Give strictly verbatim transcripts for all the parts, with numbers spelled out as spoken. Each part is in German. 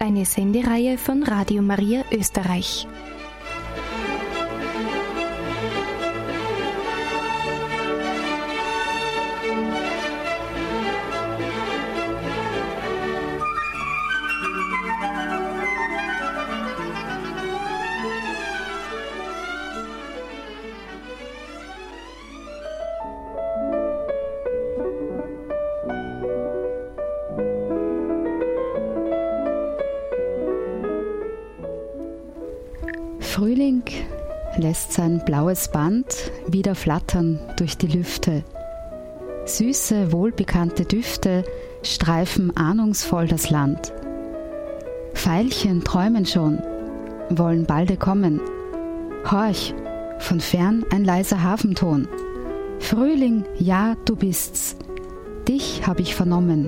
eine Sendereihe von Radio Maria Österreich. Frühling lässt sein blaues Band wieder flattern durch die Lüfte. Süße, wohlbekannte Düfte streifen ahnungsvoll das Land. Veilchen träumen schon, wollen balde kommen. Horch, von fern ein leiser Hafenton. Frühling, ja, du bist's, dich hab ich vernommen.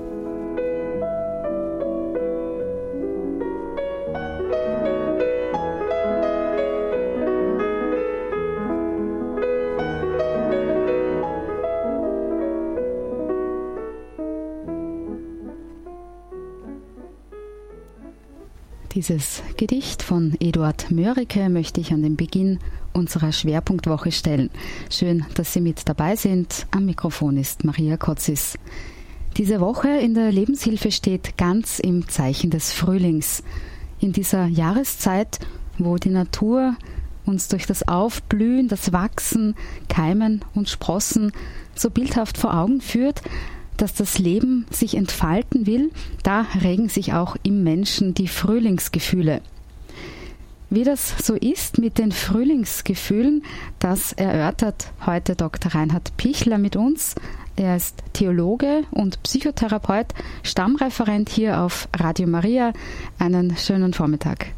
Dieses Gedicht von Eduard Mörike möchte ich an den Beginn unserer Schwerpunktwoche stellen. Schön, dass Sie mit dabei sind. Am Mikrofon ist Maria Kotzis. Diese Woche in der Lebenshilfe steht ganz im Zeichen des Frühlings. In dieser Jahreszeit, wo die Natur uns durch das Aufblühen, das Wachsen, Keimen und Sprossen so bildhaft vor Augen führt, dass das Leben sich entfalten will, da regen sich auch im Menschen die Frühlingsgefühle. Wie das so ist mit den Frühlingsgefühlen, das erörtert heute Doktor Reinhard Pichler mit uns. Er ist Theologe und Psychotherapeut, Stammreferent hier auf Radio Maria. Einen schönen Vormittag.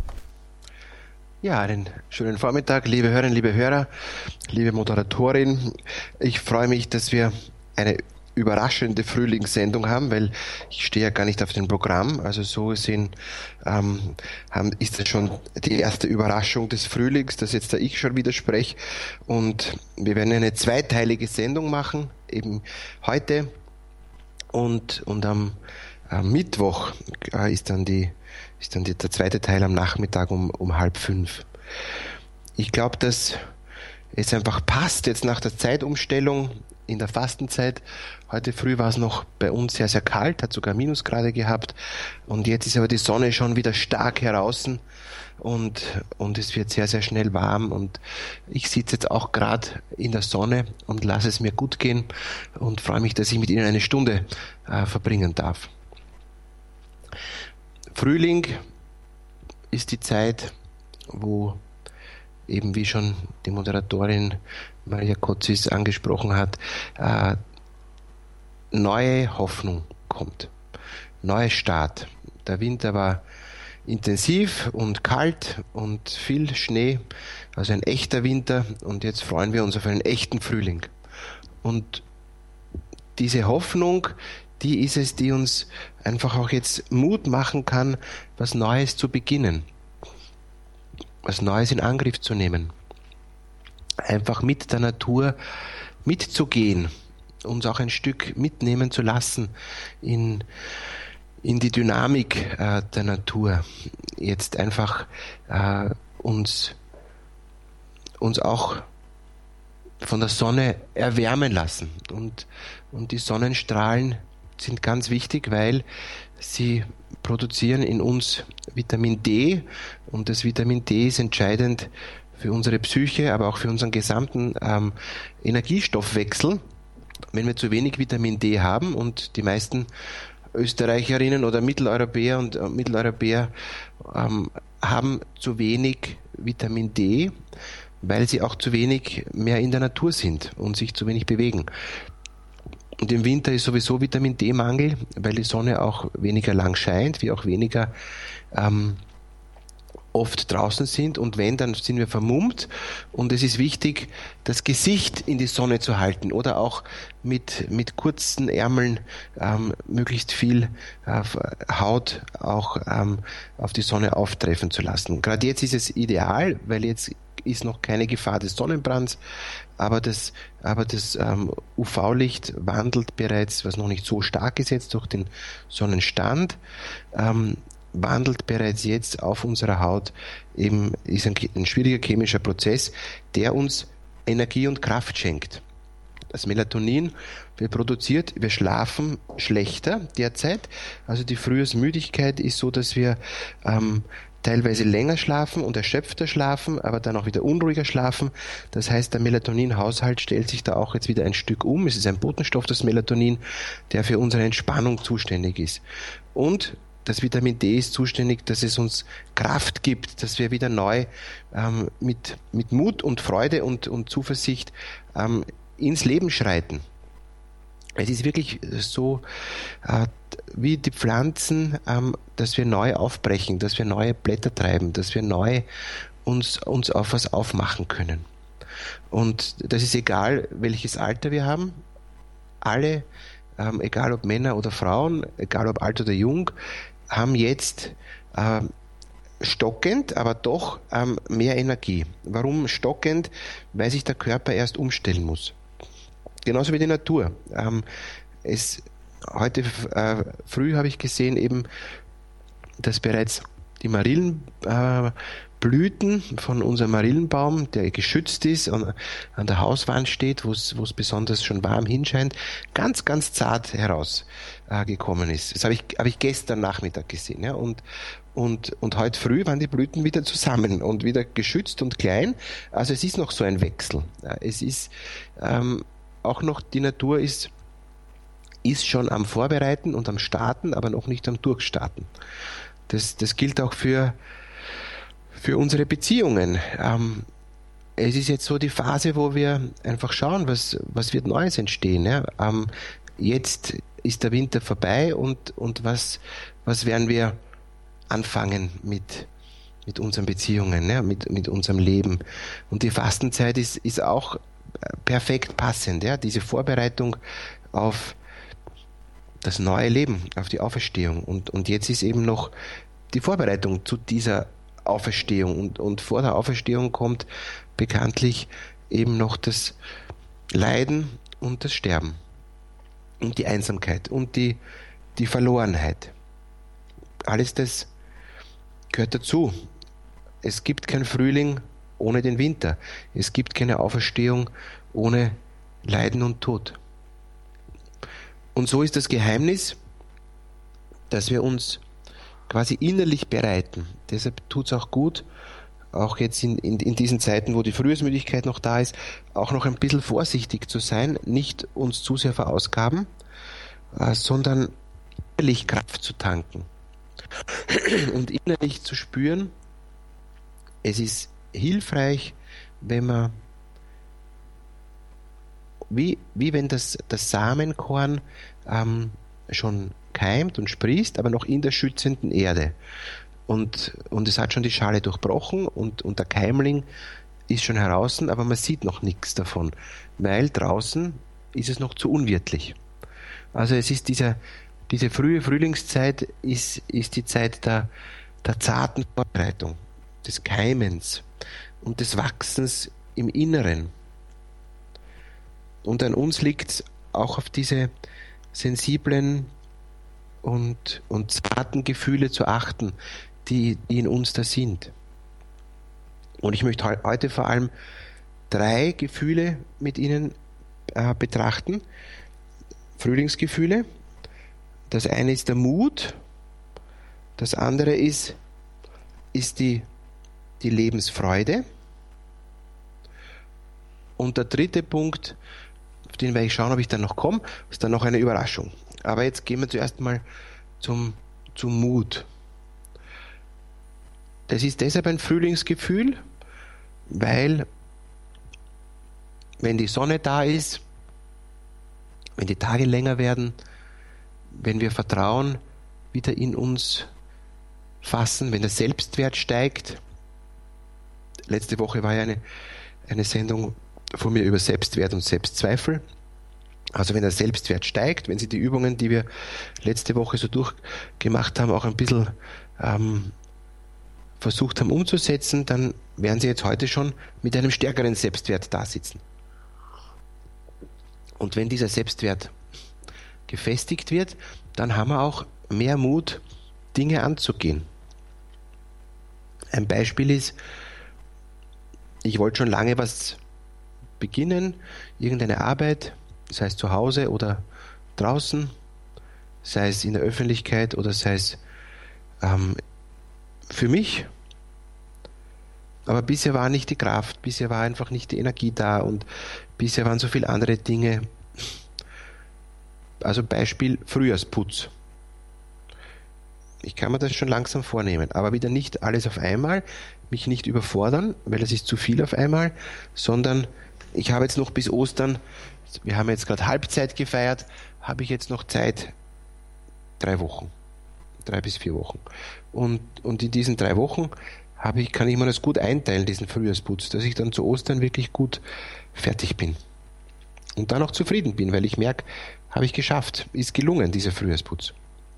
Ja, einen schönen Vormittag, liebe Hörerinnen, liebe Hörer, liebe Moderatorin. Ich freue mich, dass wir eine überraschende Frühlingssendung haben, weil ich stehe ja gar nicht auf dem Programm. Also so gesehen ähm, haben, ist das schon die erste Überraschung des Frühlings, dass jetzt da ich schon wieder spreche. Und wir werden eine zweiteilige Sendung machen, eben heute. Und, und am, am Mittwoch äh, ist dann, die, ist dann die, der zweite Teil am Nachmittag um, um halb fünf. Ich glaube, dass es einfach passt, jetzt nach der Zeitumstellung in der Fastenzeit. Heute früh war es noch bei uns sehr, sehr kalt, hat sogar Minusgrade gehabt. Und jetzt ist aber die Sonne schon wieder stark heraus und, und es wird sehr, sehr schnell warm. Und ich sitze jetzt auch gerade in der Sonne und lasse es mir gut gehen und freue mich, dass ich mit Ihnen eine Stunde äh, verbringen darf. Frühling ist die Zeit, wo eben wie schon die Moderatorin Maria Kotzis angesprochen hat, äh, neue Hoffnung kommt. Neuer Start. Der Winter war intensiv und kalt und viel Schnee, also ein echter Winter, und jetzt freuen wir uns auf einen echten Frühling. Und diese Hoffnung, die ist es, die uns einfach auch jetzt Mut machen kann, was Neues zu beginnen, was Neues in Angriff zu nehmen. Einfach mit der Natur mitzugehen, uns auch ein Stück mitnehmen zu lassen in, in die Dynamik äh, der Natur. Jetzt einfach äh, uns, uns auch von der Sonne erwärmen lassen. Und, und die Sonnenstrahlen sind ganz wichtig, weil sie produzieren in uns Vitamin D, und das Vitamin D ist entscheidend für unsere Psyche, aber auch für unseren gesamten ähm, Energiestoffwechsel. Wenn wir zu wenig Vitamin D haben, und die meisten Österreicherinnen oder Mitteleuropäer und äh, Mitteleuropäer ähm, haben zu wenig Vitamin D, weil sie auch zu wenig mehr in der Natur sind und sich zu wenig bewegen. Und im Winter ist sowieso Vitamin D-Mangel, weil die Sonne auch weniger lang scheint, wir auch weniger ähm, oft draußen sind, und wenn, dann sind wir vermummt, und es ist wichtig, das Gesicht in die Sonne zu halten oder auch mit, mit kurzen Ärmeln ähm, möglichst viel äh, Haut auch ähm, auf die Sonne auftreffen zu lassen. Gerade jetzt ist es ideal, weil jetzt ist noch keine Gefahr des Sonnenbrands, aber das, aber das ähm, U V-Licht wandelt bereits, was noch nicht so stark ist jetzt durch den Sonnenstand, ähm, wandelt bereits jetzt auf unserer Haut, eben ist ein, ein schwieriger chemischer Prozess, der uns Energie und Kraft schenkt. Das Melatonin wird produziert, wir schlafen schlechter derzeit. Also die Frühjahrsmüdigkeit ist so, dass wir ähm, teilweise länger schlafen und erschöpfter schlafen, aber dann auch wieder unruhiger schlafen. Das heißt, der Melatoninhaushalt stellt sich da auch jetzt wieder ein Stück um. Es ist ein Botenstoff, das Melatonin, der für unsere Entspannung zuständig ist. Und das Vitamin D ist zuständig, dass es uns Kraft gibt, dass wir wieder neu ähm, mit, mit Mut und Freude und, und Zuversicht ähm, ins Leben schreiten. Es ist wirklich so äh, wie die Pflanzen, ähm, dass wir neu aufbrechen, dass wir neue Blätter treiben, dass wir neu uns, uns auf was aufmachen können. Und das ist egal, welches Alter wir haben. Alle, ähm, egal ob Männer oder Frauen, egal ob alt oder jung, haben jetzt äh, stockend, aber doch ähm, mehr Energie. Warum stockend? Weil sich der Körper erst umstellen muss. Genauso wie die Natur. Ähm, es, heute äh, früh habe ich gesehen, eben, dass bereits die Marillenblüten äh, von unserem Marillenbaum, der geschützt ist und an der Hauswand steht, wo es besonders schon warm hinscheint, ganz, ganz zart herausgekommen äh, ist. Das habe ich, habe ich gestern Nachmittag gesehen. Ja? Und, und, und heute früh waren die Blüten wieder zusammen und wieder geschützt und klein. Also es ist noch so ein Wechsel. Es ist ähm, auch noch, die Natur ist, ist schon am Vorbereiten und am Starten, aber noch nicht am Durchstarten. Das, das gilt auch für, für unsere Beziehungen. Ähm, es ist jetzt so die Phase, wo wir einfach schauen, was, was wird Neues entstehen. Ja? Ähm, jetzt ist der Winter vorbei und, und was, was werden wir anfangen mit, mit unseren Beziehungen, ja? mit, mit unserem Leben. Und die Fastenzeit ist, ist auch perfekt passend, ja, diese Vorbereitung auf das neue Leben, auf die Auferstehung. Und, und jetzt ist eben noch die Vorbereitung zu dieser Auferstehung. Und, und vor der Auferstehung kommt bekanntlich eben noch das Leiden und das Sterben. Und die Einsamkeit und die, die Verlorenheit. Alles das gehört dazu. Es gibt keinen Frühling ohne den Winter. Es gibt keine Auferstehung ohne Leiden und Tod. Und so ist das Geheimnis, dass wir uns quasi innerlich bereiten. Deshalb tut es auch gut, auch jetzt in, in, in diesen Zeiten, wo die Frühjahrsmüdigkeit noch da ist, auch noch ein bisschen vorsichtig zu sein, nicht uns zu sehr verausgaben, äh, sondern innerlich Kraft zu tanken und innerlich zu spüren, es ist hilfreich, wenn man wie, wie wenn das, das Samenkorn ähm, schon keimt und sprießt, aber noch in der schützenden Erde. Und, und es hat schon die Schale durchbrochen und, und der Keimling ist schon heraus, aber man sieht noch nichts davon, weil draußen ist es noch zu unwirtlich. Also es ist dieser, diese frühe Frühlingszeit ist, ist die Zeit der, der zarten Vorbereitung, des Keimens und des Wachsens im Inneren. Und an uns liegt es auch auf diese sensiblen und, und zarten Gefühle zu achten, die, die in uns da sind. Und ich möchte he- heute vor allem drei Gefühle mit Ihnen äh, betrachten. Frühlingsgefühle. Das eine ist der Mut. Das andere ist, ist die, die Lebensfreude. Und der dritte Punkt, auf den werde ich schauen, ob ich dann noch komme, ist dann noch eine Überraschung. Aber jetzt gehen wir zuerst mal zum, zum Mut. Das ist deshalb ein Frühlingsgefühl, weil wenn die Sonne da ist, wenn die Tage länger werden, wenn wir Vertrauen wieder in uns fassen, wenn der Selbstwert steigt. Letzte Woche war ja eine, eine Sendung von mir über Selbstwert und Selbstzweifel. Also wenn der Selbstwert steigt, wenn Sie die Übungen, die wir letzte Woche so durchgemacht haben, auch ein bisschen ähm, versucht haben umzusetzen, dann werden Sie jetzt heute schon mit einem stärkeren Selbstwert da sitzen. Und wenn dieser Selbstwert gefestigt wird, dann haben wir auch mehr Mut, Dinge anzugehen. Ein Beispiel ist, ich wollte schon lange was beginnen, irgendeine Arbeit, sei es zu Hause oder draußen, sei es in der Öffentlichkeit oder sei es ähm, für mich. Aber bisher war nicht die Kraft, bisher war einfach nicht die Energie da und bisher waren so viele andere Dinge. Also Beispiel Frühjahrsputz. Ich kann mir das schon langsam vornehmen, aber wieder nicht alles auf einmal, mich nicht überfordern, weil es ist zu viel auf einmal, sondern ich habe jetzt noch bis Ostern, wir haben jetzt gerade Halbzeit gefeiert, habe ich jetzt noch Zeit, drei Wochen, drei bis vier Wochen. Und, und in diesen drei Wochen habe ich, kann ich mir das gut einteilen, diesen Frühjahrsputz, dass ich dann zu Ostern wirklich gut fertig bin. Und dann auch zufrieden bin, weil ich merke, habe ich geschafft, ist gelungen, dieser Frühjahrsputz.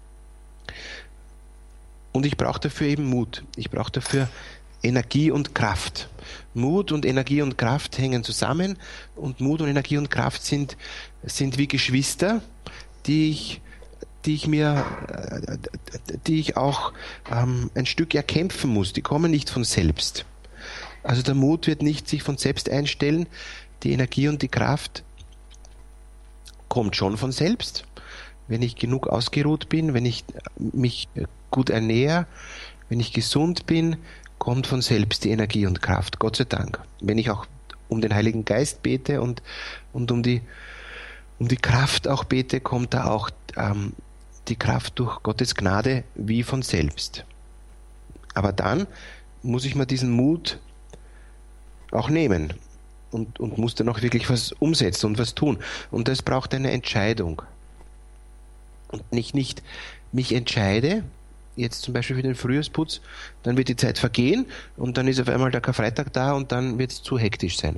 Und ich brauche dafür eben Mut. Ich brauche dafür Energie und Kraft. Mut und Energie und Kraft hängen zusammen und Mut und Energie und Kraft sind, sind wie Geschwister, die ich, die ich mir, die ich auch ähm, ein Stück erkämpfen muss. Die kommen nicht von selbst. Also der Mut wird nicht sich von selbst einstellen. Die Energie und die Kraft kommt schon von selbst. Wenn ich genug ausgeruht bin, wenn ich mich gut ernähre, wenn ich gesund bin, kommt von selbst die Energie und Kraft, Gott sei Dank. Wenn ich auch um den Heiligen Geist bete und, und um, die, um die Kraft auch bete, kommt da auch ähm, die Kraft durch Gottes Gnade wie von selbst. Aber dann muss ich mir diesen Mut auch nehmen und, und muss dann auch wirklich was umsetzen und was tun. Und das braucht eine Entscheidung. Und ich nicht mich entscheide, jetzt zum Beispiel für den Frühjahrsputz, dann wird die Zeit vergehen und dann ist auf einmal der Karfreitag da und dann wird es zu hektisch sein.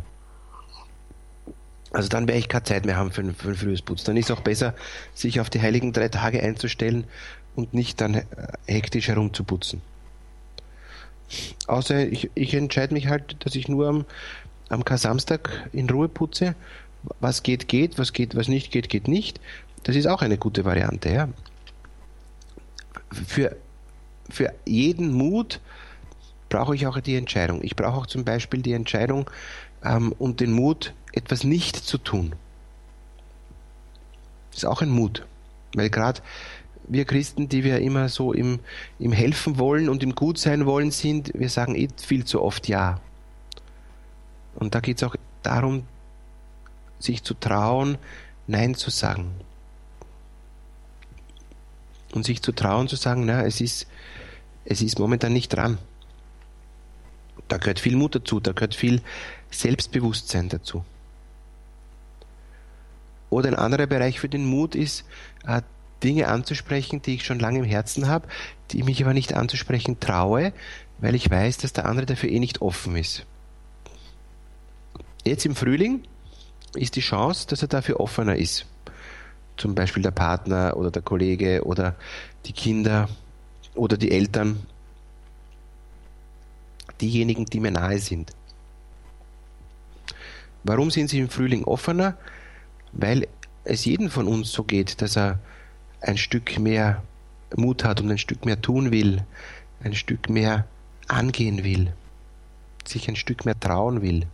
Also dann werde ich keine Zeit mehr haben für den, für den Frühjahrsputz. Dann ist es auch besser, sich auf die heiligen drei Tage einzustellen und nicht dann hektisch herumzuputzen. Außer ich, ich entscheide mich halt, dass ich nur am, am Kar-Samstag in Ruhe putze. Was geht, geht, was geht, was nicht geht, geht nicht. Das ist auch eine gute Variante, ja. Für, für jeden Mut brauche ich auch die Entscheidung. Ich brauche auch zum Beispiel die Entscheidung ähm, und den Mut, etwas nicht zu tun. Das ist auch ein Mut. Weil gerade wir Christen, die wir immer so im, im Helfen wollen und im Gutsein wollen sind, wir sagen eh viel zu oft Ja. Und da geht es auch darum, sich zu trauen, Nein zu sagen. Und sich zu trauen, zu sagen, na, es ist, es ist momentan nicht dran. Da gehört viel Mut dazu, da gehört viel Selbstbewusstsein dazu. Oder ein anderer Bereich für den Mut ist, äh, Dinge anzusprechen, die ich schon lange im Herzen habe, die ich mich aber nicht anzusprechen traue, weil ich weiß, dass der andere dafür eh nicht offen ist. Jetzt im Frühling ist die Chance, dass er dafür offener ist. Zum Beispiel der Partner oder der Kollege oder die Kinder oder die Eltern, diejenigen, die mir nahe sind. Warum sind sie im Frühling offener? Weil es jedem von uns so geht, dass er ein Stück mehr Mut hat und ein Stück mehr tun will, ein Stück mehr angehen will, sich ein Stück mehr trauen will.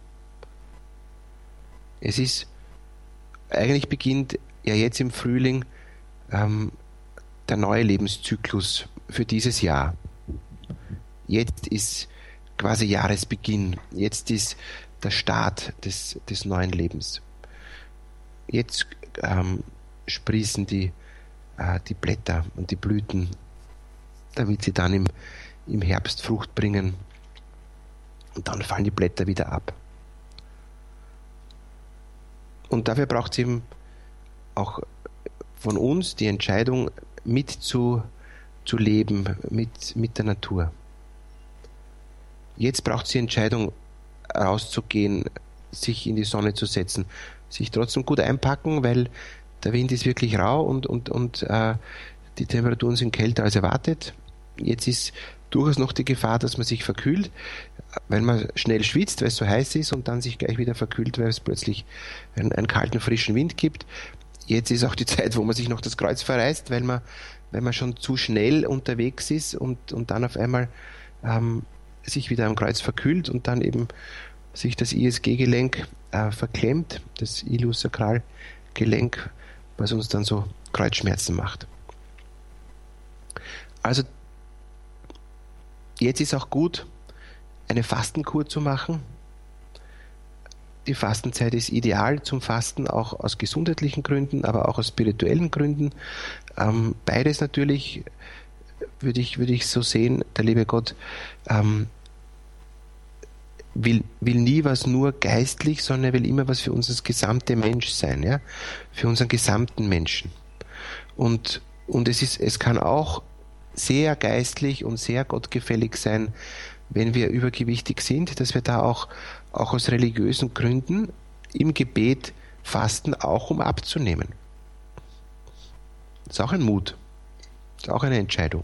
Es ist, eigentlich beginnt ja jetzt im Frühling ähm, der neue Lebenszyklus für dieses Jahr. Jetzt ist quasi Jahresbeginn. Jetzt ist der Start des, des neuen Lebens. Jetzt ähm, sprießen die, äh, die Blätter und die Blüten, damit sie dann im, im Herbst Frucht bringen. Und dann fallen die Blätter wieder ab. Und dafür braucht es eben auch von uns die Entscheidung, mit zu, zu leben, mit, mit der Natur. Jetzt braucht es die Entscheidung, rauszugehen, sich in die Sonne zu setzen, sich trotzdem gut einpacken, weil der Wind ist wirklich rau und, und, und äh, die Temperaturen sind kälter als erwartet. Jetzt ist durchaus noch die Gefahr, dass man sich verkühlt, weil man schnell schwitzt, weil es so heiß ist und dann sich gleich wieder verkühlt, weil es plötzlich einen, einen kalten, frischen Wind gibt. Jetzt ist auch die Zeit, wo man sich noch das Kreuz verreißt, weil man wenn man schon zu schnell unterwegs ist und, und dann auf einmal ähm, sich wieder am Kreuz verkühlt und dann eben sich das I S G-Gelenk äh, verklemmt, das Iliosakralgelenk, was uns dann so Kreuzschmerzen macht. Also jetzt ist auch gut, eine Fastenkur zu machen. Die Fastenzeit ist ideal zum Fasten, auch aus gesundheitlichen Gründen, aber auch aus spirituellen Gründen. Ähm, beides natürlich würde ich, würde ich so sehen, der liebe Gott ähm, will, will nie was nur geistlich, sondern er will immer was für uns das gesamte Mensch sein, ja? Für unseren gesamten Menschen. Und, und es ist, es kann auch sehr geistlich und sehr gottgefällig sein, wenn wir übergewichtig sind, dass wir da auch, auch aus religiösen Gründen im Gebet fasten, auch um abzunehmen. Das ist auch ein Mut. Das ist auch eine Entscheidung.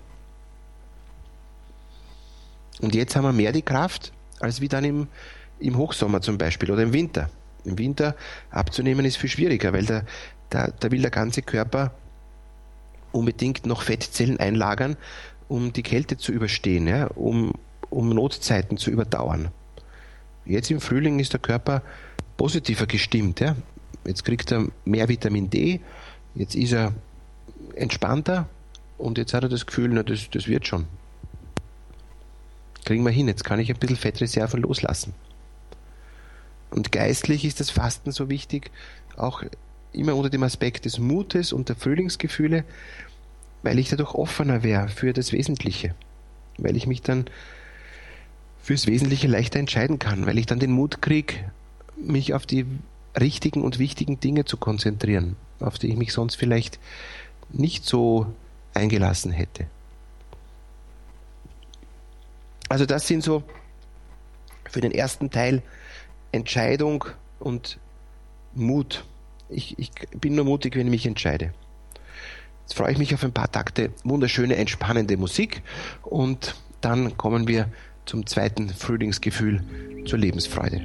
Und jetzt haben wir mehr die Kraft, als wie dann im, im Hochsommer zum Beispiel oder im Winter. Im Winter abzunehmen ist viel schwieriger, weil da, da, da will der ganze Körper unbedingt noch Fettzellen einlagern, um die Kälte zu überstehen, ja, um um Notzeiten zu überdauern. Jetzt im Frühling ist der Körper positiver gestimmt. Ja? Jetzt kriegt er mehr Vitamin D, jetzt ist er entspannter und jetzt hat er das Gefühl, na, das, das wird schon. Kriegen wir hin, jetzt kann ich ein bisschen Fettreserven loslassen. Und geistlich ist das Fasten so wichtig, auch immer unter dem Aspekt des Mutes und der Frühlingsgefühle, weil ich dadurch offener wäre für das Wesentliche. Weil ich mich dann fürs Wesentliche leichter entscheiden kann, weil ich dann den Mut kriege, mich auf die richtigen und wichtigen Dinge zu konzentrieren, auf die ich mich sonst vielleicht nicht so eingelassen hätte. Also das sind so für den ersten Teil Entscheidung und Mut. Ich, ich bin nur mutig, wenn ich mich entscheide. Jetzt freue ich mich auf ein paar Takte wunderschöne, entspannende Musik und dann kommen wir zum zweiten Frühlingsgefühl, zur Lebensfreude.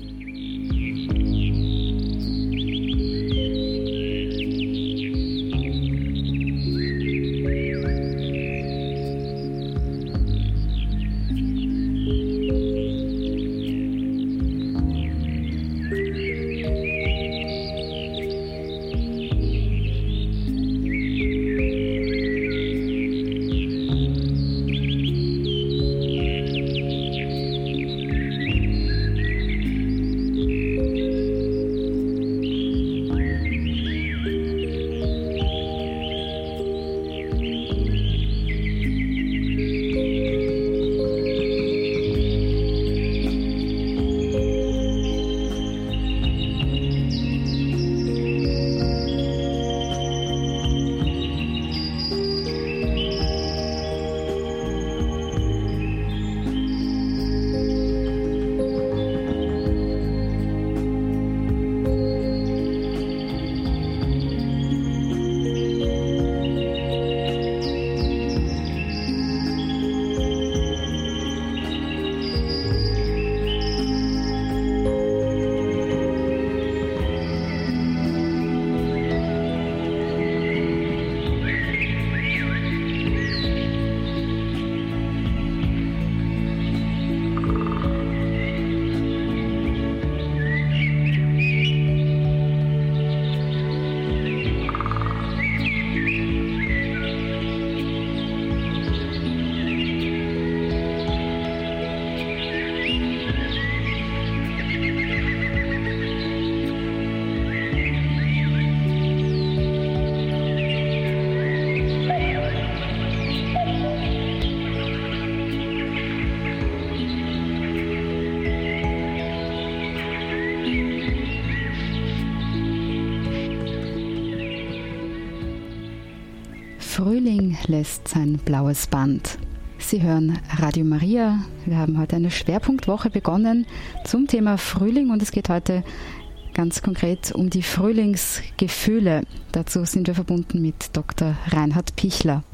Frühling lässt sein blaues Band. Sie hören Radio Maria. Wir haben heute eine Schwerpunktwoche begonnen zum Thema Frühling und es geht heute ganz konkret um die Frühlingsgefühle. Dazu sind wir verbunden mit Doktor Reinhard Pichler.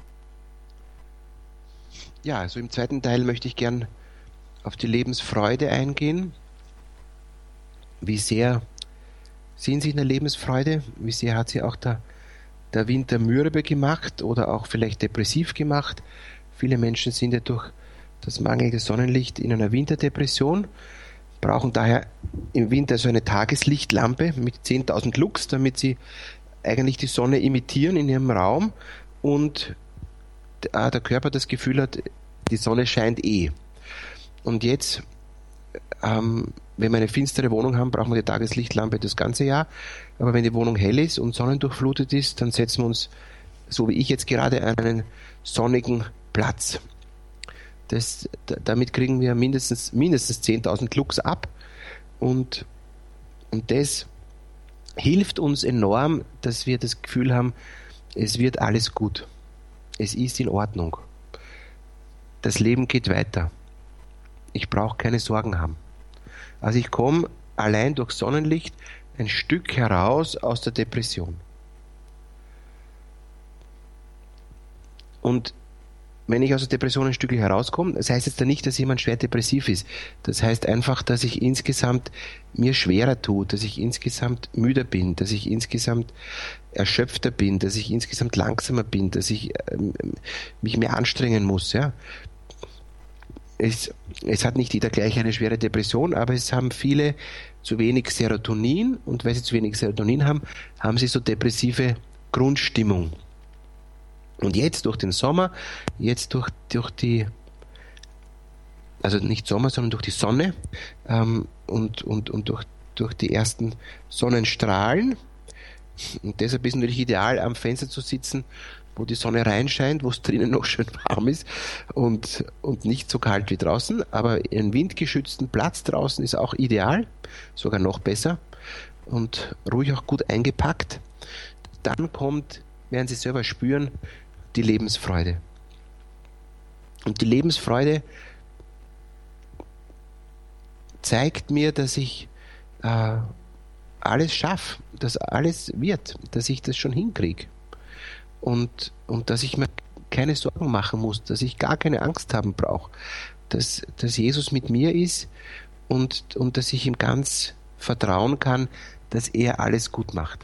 Ja, also im zweiten Teil möchte ich gern auf die Lebensfreude eingehen. Wie sehr sind Sie in der Lebensfreude? Wie sehr hat sie auch der der Winter mürbe gemacht oder auch vielleicht depressiv gemacht. Viele Menschen sind ja durch das mangelnde Sonnenlicht in einer Winterdepression, brauchen daher im Winter so eine Tageslichtlampe mit zehntausend Lux, damit sie eigentlich die Sonne imitieren in ihrem Raum und der Körper das Gefühl hat, die Sonne scheint eh. Und jetzt, ähm, wenn wir eine finstere Wohnung haben, brauchen wir die Tageslichtlampe das ganze Jahr. Aber wenn die Wohnung hell ist und sonnendurchflutet ist, dann setzen wir uns, so wie ich jetzt gerade, an einen sonnigen Platz. Das, damit kriegen wir mindestens, mindestens zehntausend Lux ab und, und das hilft uns enorm, dass wir das Gefühl haben, es wird alles gut. Es ist in Ordnung. Das Leben geht weiter. Ich brauche keine Sorgen haben. Also ich komme allein durch Sonnenlicht ein Stück heraus aus der Depression. Und wenn ich aus der Depression ein Stück herauskomme, das heißt jetzt nicht, dass jemand schwer depressiv ist. Das heißt einfach, dass ich insgesamt mir schwerer tue, dass ich insgesamt müder bin, dass ich insgesamt erschöpfter bin, dass ich insgesamt langsamer bin, dass ich ähm, mich mehr anstrengen muss. Ja. Es, es hat nicht jeder gleich eine schwere Depression, aber es haben viele zu wenig Serotonin und weil sie zu wenig Serotonin haben, haben sie so depressive Grundstimmung. Und jetzt durch den Sommer, jetzt durch, durch die, also nicht Sommer, sondern durch die Sonne ähm, und, und, und durch, durch die ersten Sonnenstrahlen. Und deshalb ist es natürlich ideal, am Fenster zu sitzen, wo die Sonne reinscheint, wo es drinnen noch schön warm ist und, und nicht so kalt wie draußen. Aber einen windgeschützten Platz draußen ist auch ideal, sogar noch besser und ruhig auch gut eingepackt. Dann kommt, werden Sie selber spüren, die Lebensfreude. Und die Lebensfreude zeigt mir, dass ich äh, alles schaffe, dass alles wird, dass ich das schon hinkriege. Und, und dass ich mir keine Sorgen machen muss, dass ich gar keine Angst haben brauche, dass, dass Jesus mit mir ist und, und dass ich ihm ganz vertrauen kann, dass er alles gut macht.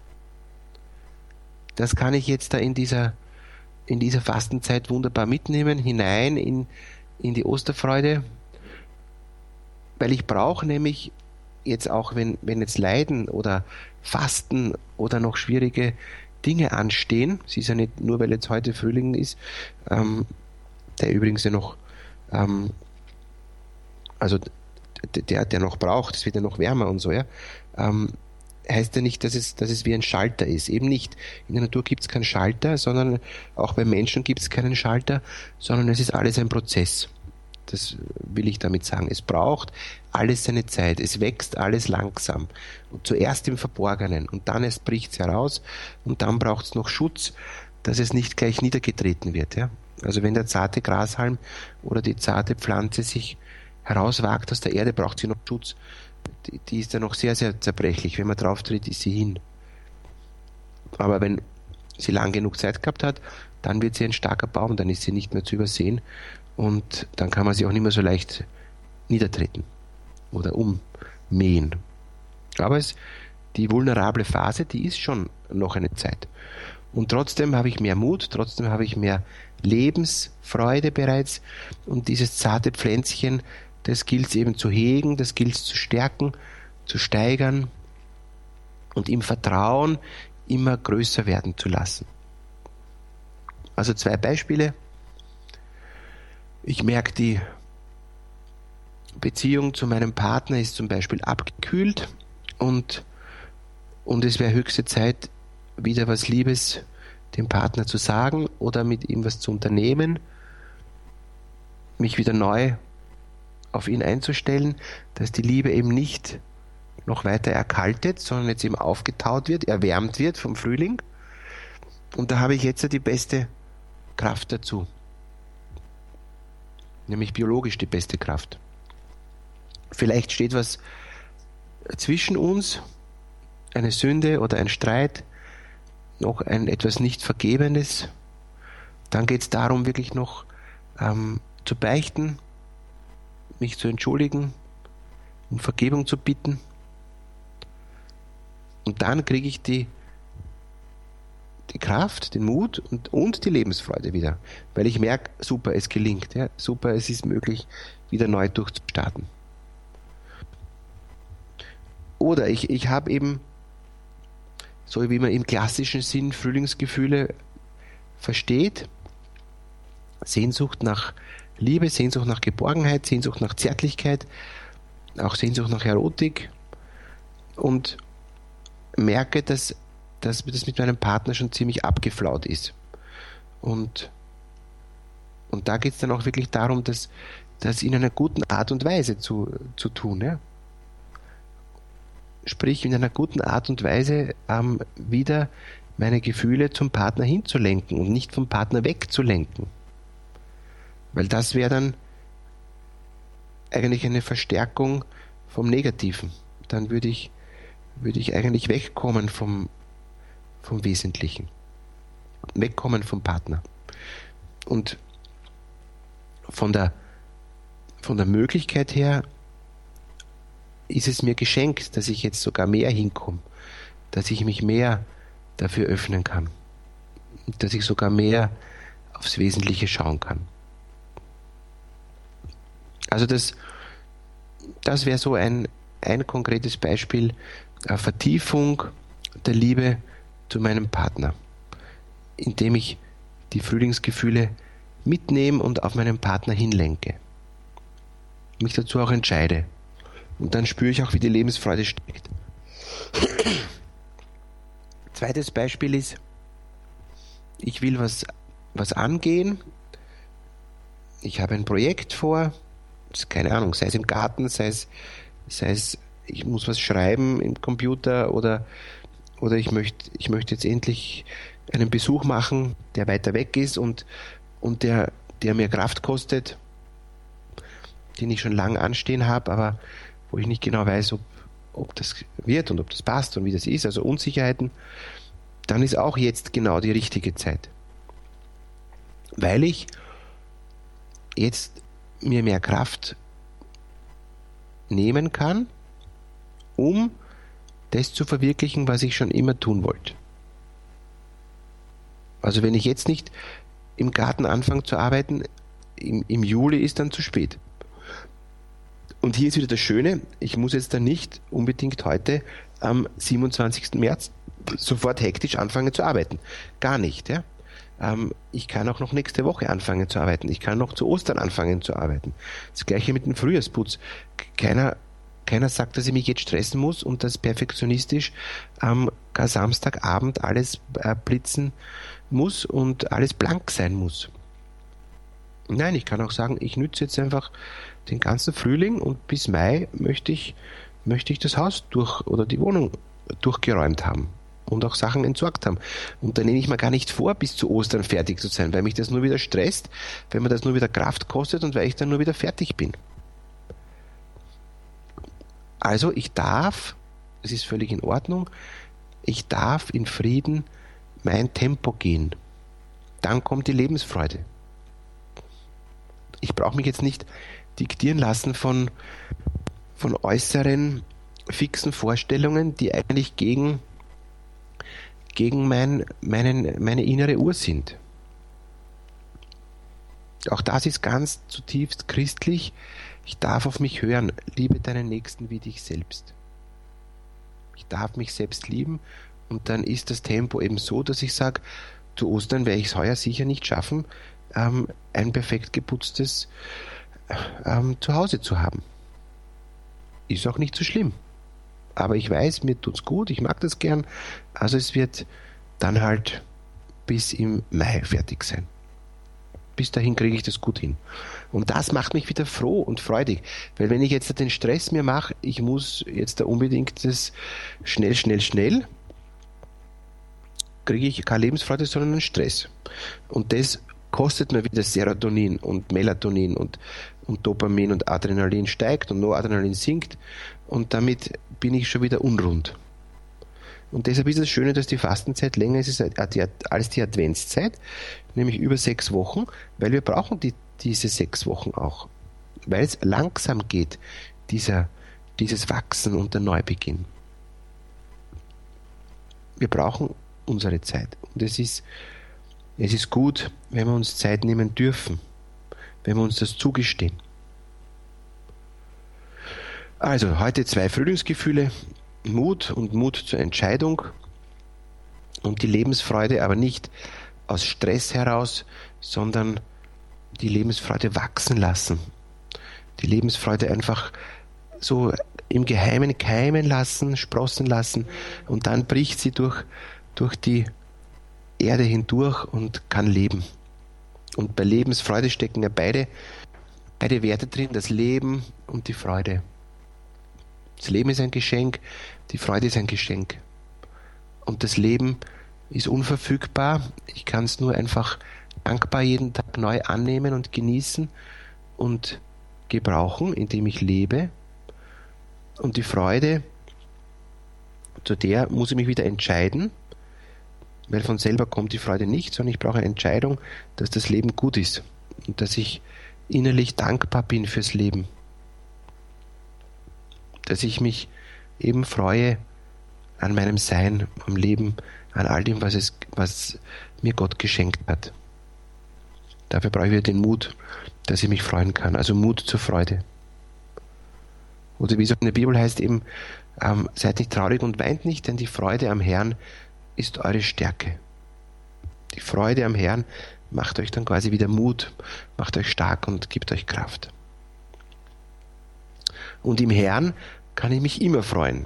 Das kann ich jetzt da in dieser in dieser Fastenzeit wunderbar mitnehmen, hinein in, in die Osterfreude, weil ich brauche nämlich jetzt auch, wenn, wenn jetzt Leiden oder Fasten oder noch schwierige Dinge anstehen, es ist ja nicht nur, weil jetzt heute Frühling ist, ähm, der übrigens ja noch, ähm, also der, der noch braucht, es wird ja noch wärmer und so, ja, ähm, heißt ja nicht, dass es, dass es wie ein Schalter ist. Eben nicht. In der Natur gibt es keinen Schalter, sondern auch bei Menschen gibt es keinen Schalter, sondern es ist alles ein Prozess. Das will ich damit sagen. Es braucht alles seine Zeit. Es wächst alles langsam. Und zuerst im Verborgenen und dann erst bricht es heraus und dann braucht es noch Schutz, dass es nicht gleich niedergetreten wird. Ja? Also wenn der zarte Grashalm oder die zarte Pflanze sich herauswagt aus der Erde, braucht sie noch Schutz. Die, die ist ja noch sehr, sehr zerbrechlich. Wenn man drauf tritt, ist sie hin. Aber wenn sie lang genug Zeit gehabt hat, dann wird sie ein starker Baum, dann ist sie nicht mehr zu übersehen und dann kann man sie auch nicht mehr so leicht niedertreten oder ummähen. Aber es, die vulnerable Phase, die ist schon noch eine Zeit. Und trotzdem habe ich mehr Mut, trotzdem habe ich mehr Lebensfreude bereits und dieses zarte Pflänzchen, das gilt es eben zu hegen, das gilt es zu stärken, zu steigern und im Vertrauen immer größer werden zu lassen. Also zwei Beispiele. Ich merke, die Beziehung zu meinem Partner ist zum Beispiel abgekühlt und, und es wäre höchste Zeit, wieder was Liebes dem Partner zu sagen oder mit ihm was zu unternehmen, mich wieder neu auf ihn einzustellen, dass die Liebe eben nicht noch weiter erkaltet, sondern jetzt eben aufgetaut wird, erwärmt wird vom Frühling. Und da habe ich jetzt die beste Kraft dazu. Nämlich biologisch die beste Kraft. Vielleicht steht was zwischen uns, eine Sünde oder ein Streit, noch ein etwas nicht Vergebenes. Dann geht es darum, wirklich noch ähm, zu beichten, mich zu entschuldigen, um Vergebung zu bitten. Und dann kriege ich die die Kraft, den Mut und, und die Lebensfreude wieder. Weil ich merke, super, es gelingt. Ja, super, es ist möglich, wieder neu durchzustarten. Oder ich, ich habe eben, so wie man im klassischen Sinn Frühlingsgefühle versteht, Sehnsucht nach Liebe, Sehnsucht nach Geborgenheit, Sehnsucht nach Zärtlichkeit, auch Sehnsucht nach Erotik und merke, dass, dass das mit meinem Partner schon ziemlich abgeflaut ist. Und, und da geht es dann auch wirklich darum, dass das in einer guten Art und Weise zu, zu tun. Ja? Sprich, in einer guten Art und Weise ähm, wieder meine Gefühle zum Partner hinzulenken und nicht vom Partner wegzulenken. Weil das wäre dann eigentlich eine Verstärkung vom Negativen. Dann würde ich, würde ich eigentlich wegkommen vom, vom Wesentlichen. Wegkommen vom Partner. Und von der, von der Möglichkeit her ist es mir geschenkt, dass ich jetzt sogar mehr hinkomme, dass ich mich mehr dafür öffnen kann, dass ich sogar mehr aufs Wesentliche schauen kann. Also das, das wäre so ein, ein konkretes Beispiel, eine Vertiefung der Liebe zu meinem Partner, indem ich die Frühlingsgefühle mitnehme und auf meinen Partner hinlenke. Mich dazu auch entscheide. Und dann spüre ich auch, wie die Lebensfreude steigt. Zweites Beispiel ist, ich will was, was angehen. Ich habe ein Projekt vor, keine Ahnung, sei es im Garten, sei es, sei es ich muss was schreiben im Computer oder, oder ich möchte, ich möchte jetzt endlich einen Besuch machen, der weiter weg ist und, und der, der mir Kraft kostet, den ich schon lange anstehen habe, aber wo ich nicht genau weiß, ob, ob das wird und ob das passt und wie das ist, also Unsicherheiten, dann ist auch jetzt genau die richtige Zeit. Weil ich jetzt mir mehr Kraft nehmen kann, um das zu verwirklichen, was ich schon immer tun wollte. Also wenn ich jetzt nicht im Garten anfange zu arbeiten, im, im Juli ist dann zu spät. Und hier ist wieder das Schöne, ich muss jetzt dann nicht unbedingt heute am siebenundzwanzigsten März sofort hektisch anfangen zu arbeiten. Gar nicht. Ja? Ähm, ich kann auch noch nächste Woche anfangen zu arbeiten. Ich kann noch zu Ostern anfangen zu arbeiten. Das gleiche mit dem Frühjahrsputz. Keiner, keiner sagt, dass ich mich jetzt stressen muss und dass perfektionistisch am ähm, Samstagabend alles äh, blitzen muss und alles blank sein muss. Nein, ich kann auch sagen, ich nütze jetzt einfach den ganzen Frühling und bis Mai möchte ich, möchte ich das Haus durch oder die Wohnung durchgeräumt haben und auch Sachen entsorgt haben. Und da nehme ich mir gar nicht vor, bis zu Ostern fertig zu sein, weil mich das nur wieder stresst, weil mir das nur wieder Kraft kostet und weil ich dann nur wieder fertig bin. Also ich darf, es ist völlig in Ordnung, ich darf in Frieden mein Tempo gehen. Dann kommt die Lebensfreude. Ich brauche mich jetzt nicht diktieren lassen von, von äußeren fixen Vorstellungen, die eigentlich gegen, gegen mein, meinen, meine innere Uhr sind. Auch das ist ganz zutiefst christlich. Ich darf auf mich hören. Liebe deinen Nächsten wie dich selbst. Ich darf mich selbst lieben und dann ist das Tempo eben so, dass ich sage, zu Ostern werde ich es heuer sicher nicht schaffen, ähm, ein perfekt geputztes ähm, Zuhause zu haben. Ist auch nicht so schlimm. Aber ich weiß, mir tut's gut, ich mag das gern. Also es wird dann halt bis im Mai fertig sein. Bis dahin kriege ich das gut hin. Und das macht mich wieder froh und freudig. Weil wenn ich jetzt den Stress mir mache, ich muss jetzt da unbedingt das schnell, schnell, schnell, kriege ich keine Lebensfreude, sondern einen Stress. Und das kostet mir wieder Serotonin und Melatonin und, und Dopamin und Adrenalin steigt und Noradrenalin sinkt und damit bin ich schon wieder unrund. Und deshalb ist das Schöne, dass die Fastenzeit länger ist als die Adventszeit, nämlich über sechs Wochen, weil wir brauchen die, diese sechs Wochen auch, weil es langsam geht, dieser, dieses Wachsen und der Neubeginn. Wir brauchen unsere Zeit. Und es ist, es ist gut, wenn wir uns Zeit nehmen dürfen, wenn wir uns das zugestehen. Also heute zwei Frühlingsgefühle, Mut und Mut zur Entscheidung und die Lebensfreude, aber nicht aus Stress heraus, sondern die Lebensfreude wachsen lassen. Die Lebensfreude einfach so im Geheimen keimen lassen, sprossen lassen und dann bricht sie durch, durch die Erde hindurch und kann leben. Und bei Lebensfreude stecken ja beide, beide Werte drin, das Leben und die Freude. Das Leben ist ein Geschenk, die Freude ist ein Geschenk. Und das Leben ist unverfügbar. Ich kann es nur einfach dankbar jeden Tag neu annehmen und genießen und gebrauchen, indem ich lebe. Und die Freude, zu der muss ich mich wieder entscheiden, weil von selber kommt die Freude nicht, sondern ich brauche eine Entscheidung, dass das Leben gut ist und dass ich innerlich dankbar bin fürs Leben. Dass ich mich eben freue an meinem Sein, am Leben, an all dem, was, es, was mir Gott geschenkt hat. Dafür brauche ich wieder den Mut, dass ich mich freuen kann. Also Mut zur Freude. Oder wie es in der Bibel heißt eben, ähm, seid nicht traurig und weint nicht, denn die Freude am Herrn ist eure Stärke. Die Freude am Herrn macht euch dann quasi wieder Mut, macht euch stark und gibt euch Kraft. Und im Herrn kann ich mich immer freuen,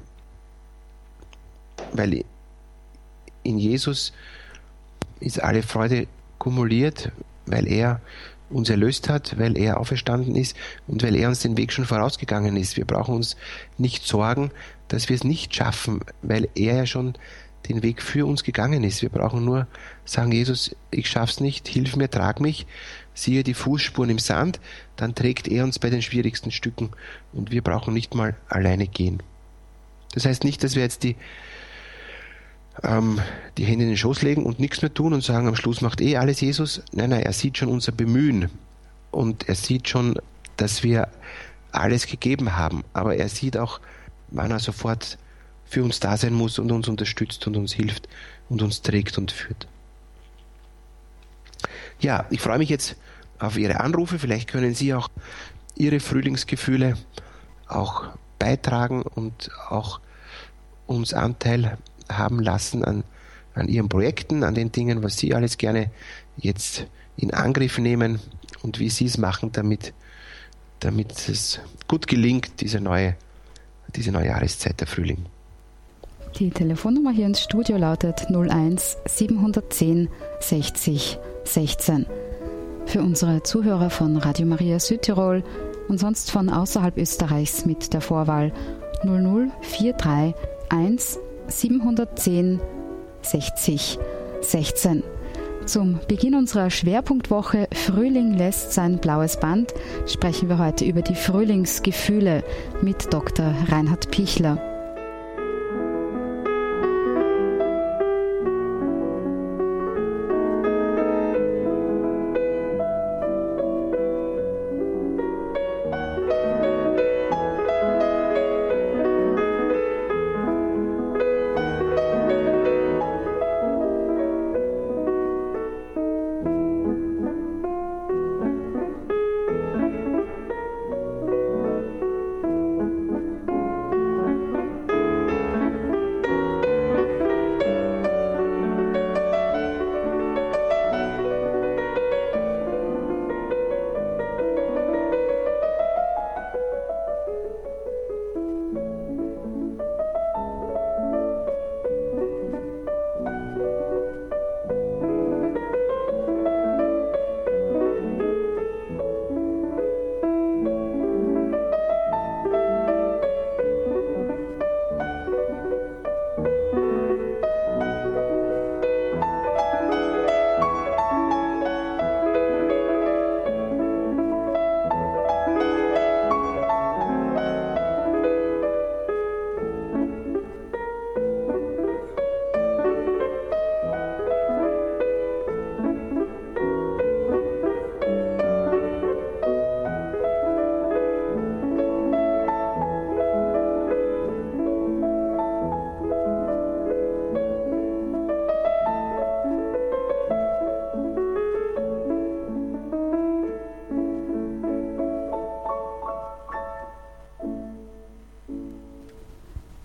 weil in Jesus ist alle Freude kumuliert, weil er uns erlöst hat, weil er auferstanden ist und weil er uns den Weg schon vorausgegangen ist. Wir brauchen uns nicht sorgen, dass wir es nicht schaffen, weil er ja schon den Weg für uns gegangen ist. Wir brauchen nur sagen, Jesus, ich schaff's nicht, hilf mir, trag mich, siehe die Fußspuren im Sand, dann trägt er uns bei den schwierigsten Stücken und wir brauchen nicht mal alleine gehen. Das heißt nicht, dass wir jetzt die, ähm, die Hände in den Schoß legen und nichts mehr tun und sagen, am Schluss macht eh alles Jesus. Nein, nein, er sieht schon unser Bemühen und er sieht schon, dass wir alles gegeben haben, aber er sieht auch, wann er sofort für uns da sein muss und uns unterstützt und uns hilft und uns trägt und führt. Ja, ich freue mich jetzt auf Ihre Anrufe. Vielleicht können Sie auch Ihre Frühlingsgefühle auch beitragen und auch uns Anteil haben lassen an, an Ihren Projekten, an den Dingen, was Sie alles gerne jetzt in Angriff nehmen und wie Sie es machen, damit, damit es gut gelingt, diese neue, diese neue Jahreszeit, der Frühling. Die Telefonnummer hier ins Studio lautet null eins siebenhundertzehn sechzig sechzehn. Für unsere Zuhörer von Radio Maria Südtirol und sonst von außerhalb Österreichs mit der Vorwahl null null vier drei eins siebenhundertzehn sechzig sechzehn. Zum Beginn unserer Schwerpunktwoche Frühling lässt sein blaues Band sprechen wir heute über die Frühlingsgefühle mit Doktor Reinhard Pichler.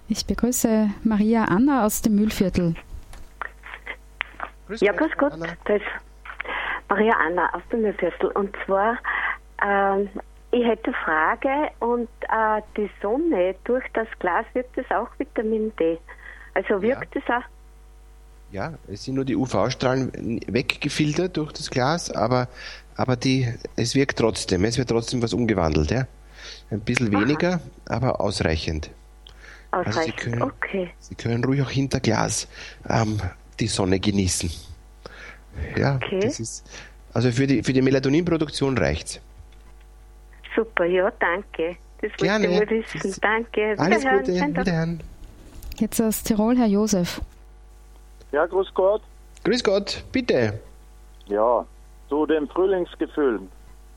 Ich begrüße Maria Anna aus dem Mühlviertel. Grüß ja, grüß Gott. Anna. Das ist Maria Anna aus dem Mühlviertel. Und zwar, ähm, ich hätte eine Frage, und äh, die Sonne durch das Glas, wirkt das auch Vitamin D? Also wirkt ja. das auch? Ja, es sind nur die U V-Strahlen weggefiltert durch das Glas, aber, aber die, es wirkt trotzdem. Es wird trotzdem was umgewandelt. Ja? Ein bisschen weniger, Aha. aber ausreichend. Ausreichend, also Sie können, okay. Sie können ruhig auch hinter Glas ähm, die Sonne genießen. Ja, okay. das ist, also für die, für die Melatoninproduktion reicht's. Super, ja, danke. Das Gerne. wollte ich nur wissen. Danke. Alles Gute, wiederhören. Jetzt aus Tirol, Herr Josef. Ja, grüß Gott. Grüß Gott, bitte. Ja, zu den Frühlingsgefühlen.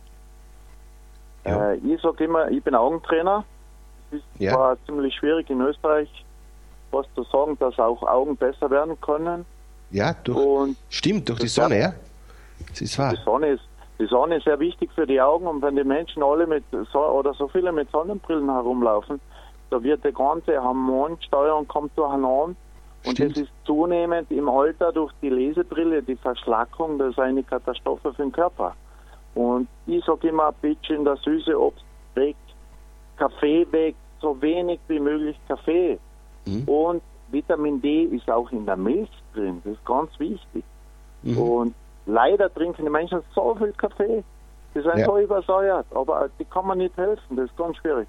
Ja. Äh, ich sage immer, ich bin Augentrainer. Es ist ja. zwar ziemlich schwierig in Österreich, was zu sagen, dass auch Augen besser werden können. Ja, durch, und stimmt, durch die Sonne, ja. Das ist wahr. Die Sonne ist, die Sonne ist sehr wichtig für die Augen, und wenn die Menschen alle mit so oder so viele mit Sonnenbrillen herumlaufen, da wird die ganze Hormonsteuerung kommt durcheinander. Und Stimmt. das ist zunehmend im Alter durch die Lesebrille, die Verschlackung, das ist eine Katastrophe für den Körper. Und ich sage immer, ein bisschen das süße Obst weg, Kaffee weg, so wenig wie möglich Kaffee. Mhm. Und Vitamin D ist auch in der Milch drin, das ist ganz wichtig. Mhm. Und leider trinken die Menschen so viel Kaffee, die sind ja. so übersäuert, aber die kann man nicht helfen, das ist ganz schwierig.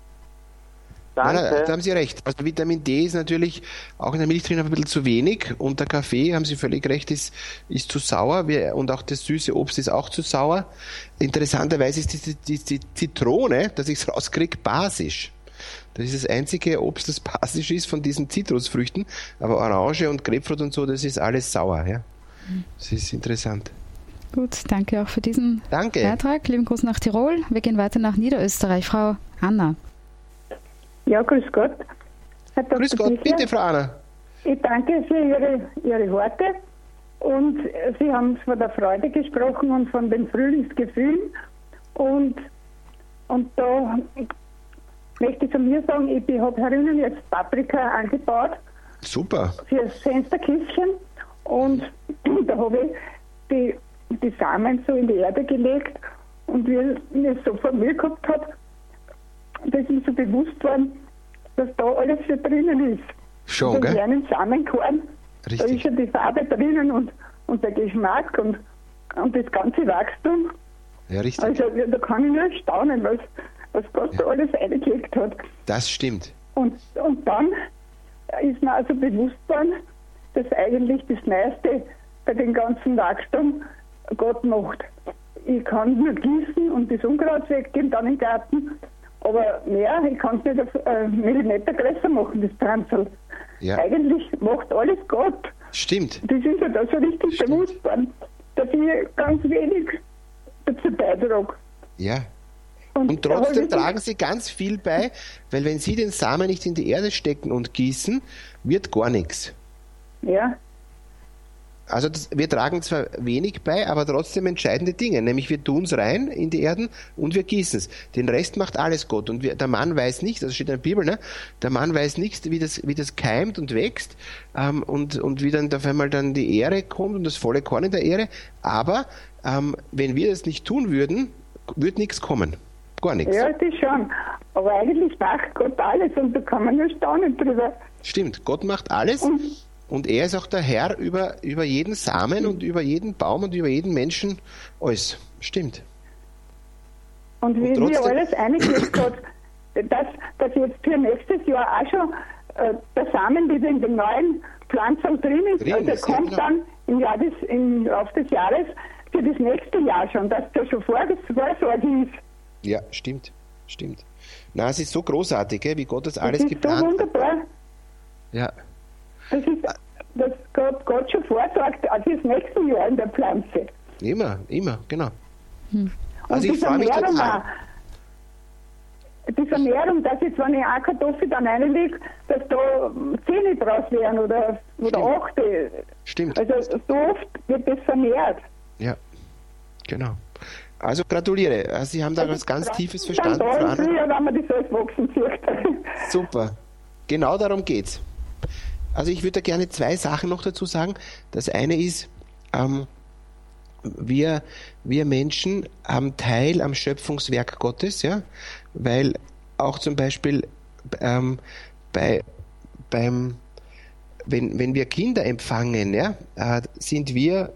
Nein, nein, da haben Sie recht. Also Vitamin D ist natürlich auch in der Milch drin ein bisschen zu wenig, und der Kaffee, haben Sie völlig recht, ist, ist zu sauer, und auch das süße Obst ist auch zu sauer. Interessanterweise ist die, die, die Zitrone, dass ich es rauskriege, basisch. Das ist das einzige Obst, das basisch ist von diesen Zitrusfrüchten, aber Orange und Grapefruit und so, das ist alles sauer. Ja? Das ist interessant. Gut, danke auch für diesen danke. Beitrag. Lieben Gruß nach Tirol. Wir gehen weiter nach Niederösterreich. Frau Anna. Ja, grüß Gott. Herr Doktor Grüß Gott, Fischer. bitte, Frau Anna. Ich danke für Ihre, Ihre Worte. Und Sie haben von der Freude gesprochen und von den Frühlingsgefühlen. Und, und da möchte ich zu mir sagen, ich habe herinnen jetzt Paprika angebaut. Super. Für das Fensterkistchen. Und da habe ich die, die Samen so in die Erde gelegt. Und wie ich mir so vor mir gehabt habe, dass ich so bewusst war, dass da alles schon drinnen ist. Schon, und gell? kleinen Samenkorn, da ist schon die Farbe drinnen und, und der Geschmack und, und das ganze Wachstum. Ja, richtig. Also da kann ich nur staunen, was, was Gott ja. da alles eingelegt hat. Das stimmt. Und, und dann ist mir also bewusst worden, dass eigentlich das meiste bei dem ganzen Wachstum Gott macht. Ich kann nur gießen und das Unkraut weggeben, dann im Garten. Aber mehr, ich kann es nicht auf äh, Millimeter größer machen, das Pflanzl. Ja. Eigentlich macht alles Gott. Stimmt. Das ist ja da so richtig Stimmt. bewusst worden, dass ich ganz wenig dazu beitrage. Ja. Und, und trotzdem tragen Sie ganz viel bei, weil wenn Sie den Samen nicht in die Erde stecken und gießen, wird gar nichts. Ja. Also das, wir tragen zwar wenig bei, aber trotzdem entscheidende Dinge. Nämlich wir tun es rein in die Erden und wir gießen es. Den Rest macht alles Gott. Und wir, der Mann weiß nicht, das steht in der Bibel, ne? Der Mann weiß nicht, wie das, wie das keimt und wächst ähm, und, und wie dann auf einmal dann die Ehre kommt und das volle Korn in der Ehre. Aber ähm, wenn wir das nicht tun würden, würde nichts kommen. Gar nichts. Ja, das schon. Aber eigentlich macht Gott alles und da kann man nur staunen drüber. Stimmt, Gott macht alles. Und Und er ist auch der Herr über, über jeden Samen und über jeden Baum und über jeden Menschen. Alles. Stimmt. Und wie und wir alles eingelegt hat, dass, dass jetzt für nächstes Jahr auch schon äh, der Samen wieder in den neuen Pflanzen drin ist, drin also ist, kommt ja, genau. dann im, Jahr des, im Laufe des Jahres für das nächste Jahr schon, dass da schon Vorsorge ist. Ja, stimmt. Stimmt. Na, es ist so großartig, gell, wie Gott das alles das ist geplant so wunderbar. hat. Ja. Das ist, dass Gott, Gott schon vorsorgt, also das nächste Jahr in der Pflanze. Immer, immer, genau. Hm. Also ich freue mich total. Die Vermehrung, dass jetzt, wenn ich eine Kartoffel dann reinlege, dass da Zähne draus werden oder, oder acht. Stimmt. Also so oft wird das vermehrt. Ja, genau. Also gratuliere. Sie haben da also was ganz Tiefes dann verstanden. Da früher, wenn man das alles wachsen sieht. Super. genau darum geht's. Also ich würde da gerne zwei Sachen noch dazu sagen. Das eine ist, ähm, wir, wir Menschen haben Teil am Schöpfungswerk Gottes, ja, weil auch zum Beispiel ähm, bei, beim, wenn, wenn wir Kinder empfangen, ja, äh, sind wir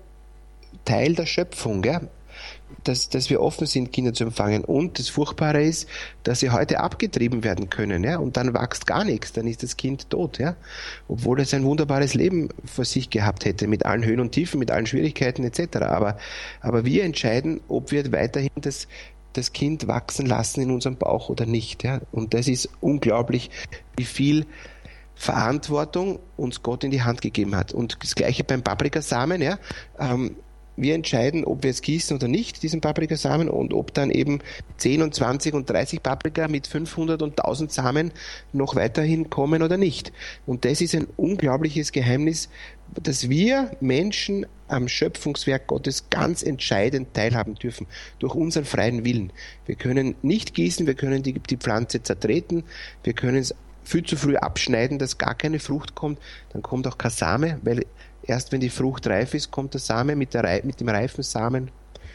Teil der Schöpfung, ja. Dass, dass wir offen sind, Kinder zu empfangen. Und das Furchtbare ist, dass sie heute abgetrieben werden können, ja, und dann wächst gar nichts, dann ist das Kind tot, ja, obwohl es ein wunderbares Leben vor sich gehabt hätte, mit allen Höhen und Tiefen, mit allen Schwierigkeiten et cetera. Aber, aber wir entscheiden, ob wir weiterhin das, das Kind wachsen lassen in unserem Bauch oder nicht, ja. Und das ist unglaublich, wie viel Verantwortung uns Gott in die Hand gegeben hat. Und das Gleiche beim Paprikasamen, ja. Ähm, Wir entscheiden, ob wir es gießen oder nicht, diesen Paprikasamen, und ob dann eben zehn und zwanzig und dreißig Paprika mit fünfhundert und tausend Samen noch weiterhin kommen oder nicht. Und das ist ein unglaubliches Geheimnis, dass wir Menschen am Schöpfungswerk Gottes ganz entscheidend teilhaben dürfen, durch unseren freien Willen. Wir können nicht gießen, wir können die, die Pflanze zertreten, wir können es viel zu früh abschneiden, dass gar keine Frucht kommt, dann kommt auch kein Same, weil erst wenn die Frucht reif ist, kommt der Same mit, der, mit dem reifen Samen.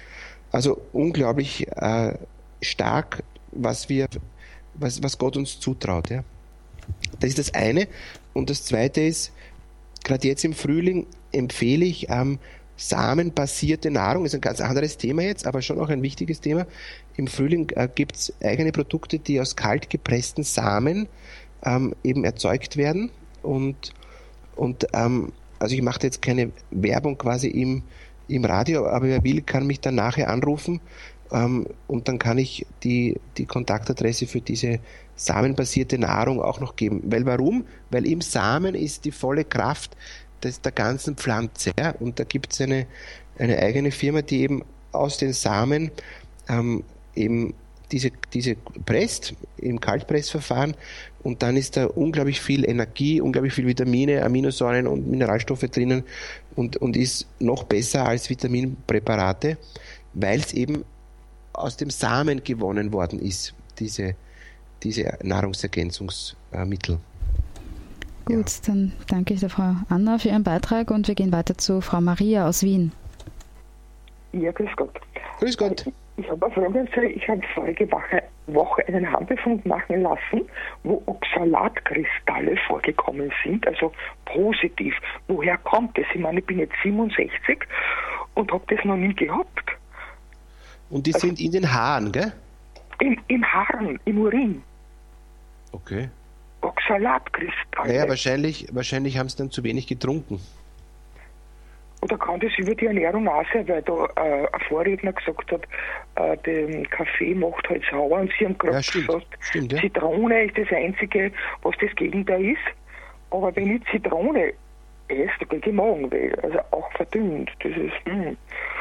Also unglaublich äh, stark, was wir, was, was Gott uns zutraut. Ja. Das ist das eine. Und das zweite ist, gerade jetzt im Frühling empfehle ich ähm, samenbasierte Nahrung. Ist ein ganz anderes Thema jetzt, aber schon auch ein wichtiges Thema. Im Frühling äh, gibt es eigene Produkte, die aus kalt gepressten Samen ähm, eben erzeugt werden. Und, und ähm, also ich mache jetzt keine Werbung quasi im, im Radio, aber wer will, kann mich dann nachher anrufen, ähm, und dann kann ich die, die Kontaktadresse für diese samenbasierte Nahrung auch noch geben. Weil warum? Weil im Samen ist die volle Kraft des, der ganzen Pflanze. Ja? Und da gibt es eine, eine eigene Firma, die eben aus den Samen ähm, eben diese, diese presst, im Kaltpressverfahren, und dann ist da unglaublich viel Energie, unglaublich viel Vitamine, Aminosäuren und Mineralstoffe drinnen, und, und ist noch besser als Vitaminpräparate, weil es eben aus dem Samen gewonnen worden ist, diese, diese Nahrungsergänzungsmittel. Gut, ja. Dann danke ich der Frau Anna für Ihren Beitrag und wir gehen weiter zu Frau Maria aus Wien. Ja, grüß Gott. Grüß Gott. Ich habe eine Frage, ich habe vorige Woche, Woche einen Harnbefund machen lassen, wo Oxalatkristalle vorgekommen sind, also positiv. Woher kommt das? Ich meine, ich bin jetzt siebenundsechzig und habe das noch nie gehabt. Und die also, sind in den Haaren, gell? Im, im Haaren, im Urin. Okay. Oxalatkristalle. Naja, wahrscheinlich, wahrscheinlich haben sie dann zu wenig getrunken. Oder kann das über die Ernährung auch sein, weil da äh, ein Vorredner gesagt hat, äh, der Kaffee macht halt sauer, und Sie haben gerade ja, gesagt, stimmt, ja. Zitrone ist das Einzige, was das Gegenteil ist. Aber wenn ich Zitrone esse, dann kriege ich Magenweh, also auch verdünnt. Das ist, mh.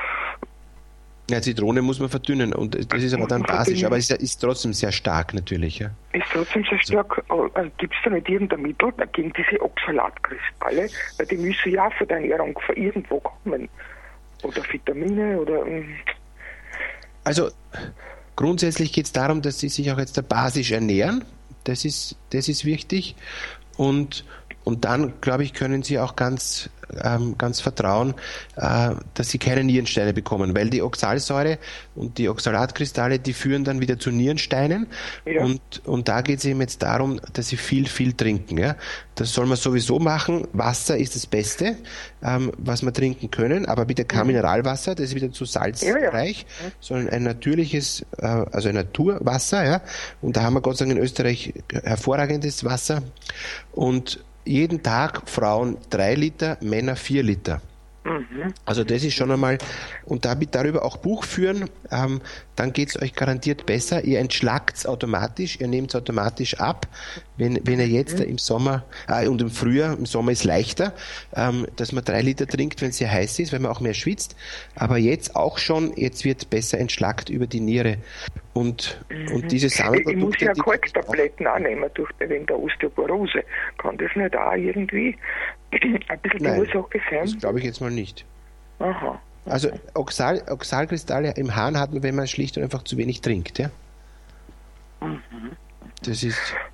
Ja, Zitrone muss man verdünnen, und das ist aber dann basisch, aber es ist trotzdem sehr stark natürlich. Ja. Ist trotzdem sehr stark. Also, gibt es da nicht irgendein Mittel gegen diese Oxalatkristalle? Weil die müssen ja von der Ernährung von irgendwo kommen. Oder Vitamine oder... Mh. Also grundsätzlich geht es darum, dass sie sich auch jetzt da basisch ernähren. Das ist, das ist wichtig. Und, und dann, glaube ich, können sie auch ganz... Ähm, ganz vertrauen, äh, dass sie keine Nierensteine bekommen, weil die Oxalsäure und die Oxalatkristalle, die führen dann wieder zu Nierensteinen, ja. und, und da geht es eben jetzt darum, dass sie viel, viel trinken. Ja? Das soll man sowieso machen. Wasser ist das Beste, ähm, was wir trinken können, aber bitte kein mhm. Mineralwasser, das ist wieder zu salzreich, ja, ja. sondern ein natürliches, äh, also ein Naturwasser, ja? Und da haben wir Gott sei Dank in Österreich hervorragendes Wasser, und jeden Tag Frauen drei Liter, Männer vier Liter. Mhm. Also das ist schon einmal, und damit darüber auch Buch führen, ähm, dann geht es euch garantiert besser. Ihr entschlackt es automatisch, ihr nehmt es automatisch ab. Wenn, wenn ihr jetzt mhm. im Sommer äh, und im Frühjahr, im Sommer ist leichter, ähm, dass man drei Liter trinkt, wenn es sehr heiß ist, weil man auch mehr schwitzt. Aber jetzt auch schon, jetzt wird besser entschlackt über die Niere. Und, mhm. und diese Samenprodukte... Ich muss ja Kalktabletten annehmen durch, wegen der Osteoporose. Kann das nicht auch irgendwie ein bisschen die Ursache sein? Das glaube ich jetzt mal nicht. Aha. Also Oxal, Oxalkristalle im Hahn hat man, wenn man schlicht und einfach zu wenig trinkt. Ja? Mhm. Das ist...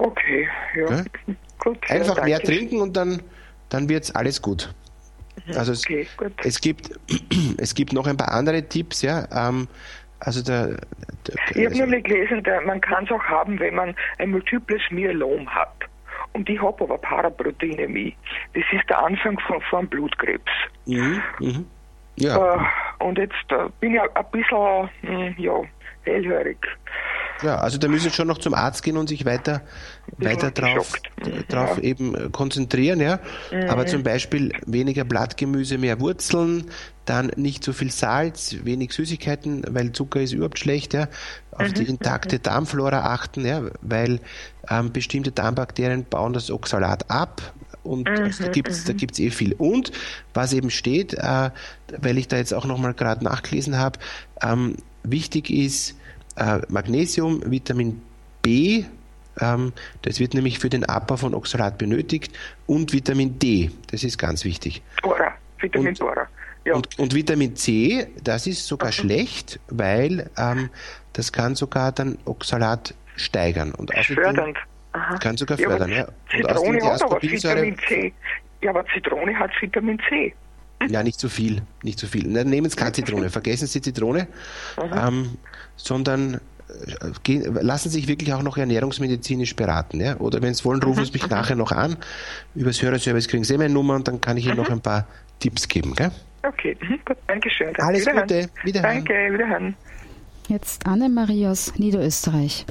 Okay, ja. Ja? Gut, Einfach ja, mehr danke. trinken und dann, dann wird es alles gut. Also es, Okay, gut. es gibt es gibt noch ein paar andere Tipps, ja. Ähm, also der, der, Ich habe also, nur gelesen, der, man kann es auch haben, wenn man ein multiples Myelom hat. Und ich habe aber Paraproteinämie. Das ist der Anfang von, von Blutkrebs. mhm, mhm. Ja, Äh, und jetzt äh, bin ich ein bisschen, mh, ja, hellhörig. ja, also da müssen Sie schon noch zum Arzt gehen und sich weiter, Bisschen weiter drauf, geschockt. drauf Ja. eben äh, konzentrieren, ja. Aber zum Beispiel weniger Blattgemüse, mehr Wurzeln, dann nicht so viel Salz, wenig Süßigkeiten, weil Zucker ist überhaupt schlecht, ja. Auf die intakte Darmflora achten, ja, weil ähm, bestimmte Darmbakterien bauen das Oxalat ab. Und also da gibt's da gibt's eh viel. Und was eben steht, äh, weil ich da jetzt auch nochmal gerade nachgelesen habe, ähm, wichtig ist äh, Magnesium, Vitamin B, ähm, das wird nämlich für den Abbau von Oxalat benötigt, und Vitamin D, das ist ganz wichtig. Dora, Vitamin Und- Dora. Ja. Und, und Vitamin C, das ist sogar schlecht, weil ähm, das kann sogar dann Oxalat steigern. Und außerdem Fördernd. Aha. kann sogar Ja, aber fördern, ja. Und Zitrone außerdem die hat aber Ascorbinsäure- Vitamin C. Ja, aber Zitrone hat Vitamin C. Ja, nicht zu viel, nicht zu viel. Na, nehmen Sie keine Zitrone, vergessen Sie Zitrone, ähm, sondern äh, gehen, lassen Sie sich wirklich auch noch ernährungsmedizinisch beraten. Ja? Oder wenn Sie wollen, rufen Sie mich nachher noch an. Übers Hörerservice kriegen Sie meine Nummer und dann kann ich Ihnen noch ein paar Tipps geben. Gell? Okay, mhm, gut, danke schön. Danke. Alles Wiederhören. Gute, wiederhören. Danke, wiederhören. Jetzt Annemarie aus Niederösterreich.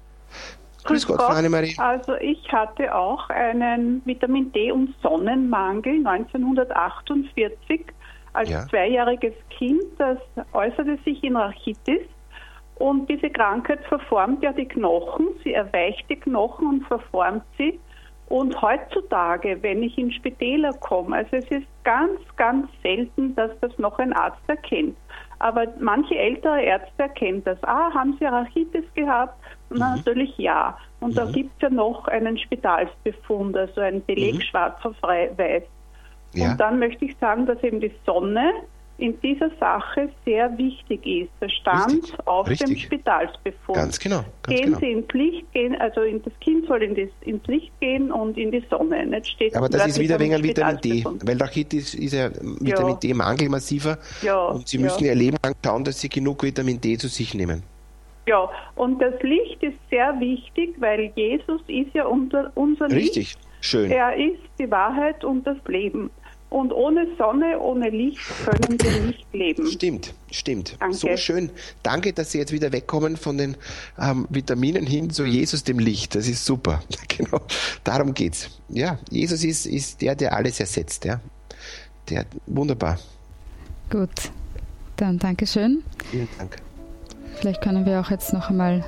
Grüß Gott, Frau Annemarie. Also ich hatte auch einen Vitamin D- und Sonnenmangel neunzehnhundertachtundvierzig als Ja. zweijähriges Kind. Das äußerte sich in Rachitis. Und diese Krankheit verformt ja die Knochen. Sie erweicht die Knochen und verformt sie. Und heutzutage, wenn ich in Spitäler komme, also es ist ganz, ganz selten, dass das noch ein Arzt erkennt. Aber manche ältere Ärzte erkennen das. Ah, haben Sie Rachitis gehabt? Na, natürlich ja. Und da gibt es ja noch einen Spitalsbefund, also einen Beleg Mhm. schwarz auf weiß. Ja. Und dann möchte ich sagen, dass eben die Sonne in dieser Sache sehr wichtig ist. Das stand Richtig, auf dem richtig. Spitalsbefund. Ganz genau, ganz gehen genau. Sie ins Licht, gehen, also in, das Kind soll in das, ins Licht gehen und in die Sonne. Nicht steht Aber das ist wörtlich wieder am wegen einem Vitamin D, Spitalsbefund. weil Rachitis ist ja Vitamin D-Mangel massiver Ja, und Sie ja. müssen Ihr Leben lang schauen, dass Sie genug Vitamin D zu sich nehmen. Ja, und das Licht ist sehr wichtig, weil Jesus ist ja unser, unser Licht. Richtig, schön. Er ist die Wahrheit und das Leben. Und ohne Sonne, ohne Licht können wir nicht leben. Stimmt, stimmt. Danke. So schön. Danke, dass Sie jetzt wieder wegkommen von den ähm, Vitaminen hin zu Jesus, dem Licht. Das ist super. Genau. Darum geht's. Ja, Jesus ist, ist der, der alles ersetzt. Ja. Der, wunderbar. Gut, dann Dankeschön. Vielen Dank. Vielleicht können wir auch jetzt noch einmal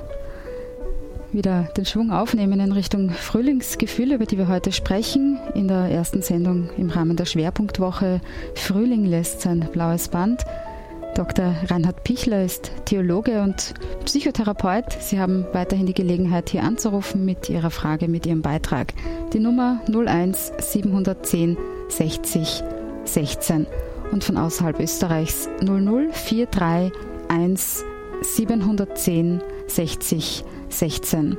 wieder den Schwung aufnehmen in Richtung Frühlingsgefühle, über die wir heute sprechen. In der ersten Sendung im Rahmen der Schwerpunktwoche Frühling lässt sein blaues Band. Doktor Reinhard Pichler ist Theologe und Psychotherapeut. Sie haben weiterhin die Gelegenheit, hier anzurufen mit Ihrer Frage, mit Ihrem Beitrag. Die Nummer null eins siebenhundertzehn sechzig sechzehn und von außerhalb Österreichs null null vier drei eins siebenhundertzehn sechzig sechzehn.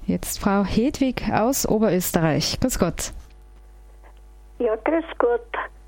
Jetzt Frau Hedwig aus Oberösterreich. Grüß Gott. Ja, grüß Gott.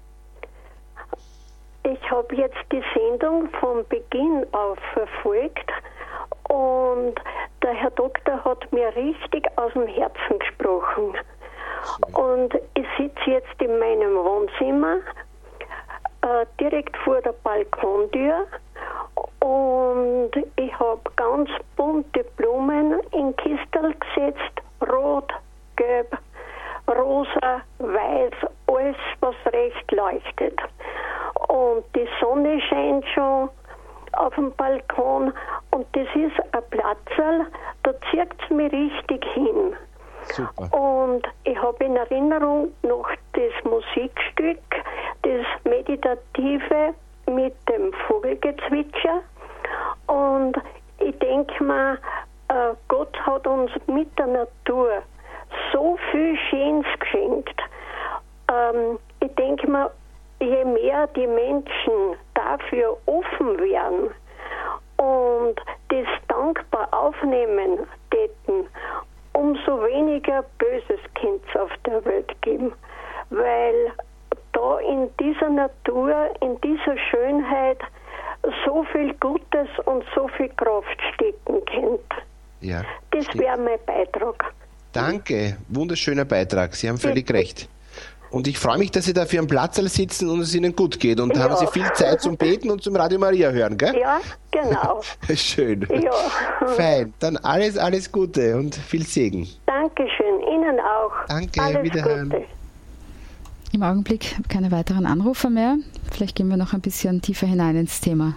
Ich habe jetzt die Sendung von Beginn auf verfolgt und der Herr Doktor hat mir richtig aus dem Herzen gesprochen. Und ich sitze jetzt in meinem Wohnzimmer, äh, direkt vor der Balkontür, und ich habe ganz bunte Blumen in Kistel gesetzt, rot, gelb, rosa, weiß, alles, was recht leuchtet. Und die Sonne scheint schon auf dem Balkon und das ist ein Platzl, da zieht es mich richtig hin. Super. Und ich habe in Erinnerung noch das Musikstück, das Meditative mit dem Vogelgezwitscher. Und ich denke mir, äh, Gott hat uns mit der Natur so viel Schönes geschenkt. Ähm, ich denke mir, je mehr die Menschen dafür offen wären und das dankbar aufnehmen täten, umso weniger Böses könnte es auf der Welt geben. Weil da in dieser Natur, in dieser Schönheit so viel Gutes und so viel Kraft stecken könnte. Ja, das wäre mein Beitrag. Danke, wunderschöner Beitrag. Sie haben völlig Bitte. recht. Und ich freue mich, dass Sie da für einen Platzl sitzen und es Ihnen gut geht. Und da ja. haben Sie viel Zeit zum Beten und zum Radio Maria hören, gell? Ja, genau. Schön. Ja. Fein. Dann alles, alles Gute und viel Segen. Dankeschön. Ihnen auch. Danke, alles wiederhören. Gute. Im Augenblick keine weiteren Anrufer mehr. Vielleicht gehen wir noch ein bisschen tiefer hinein ins Thema.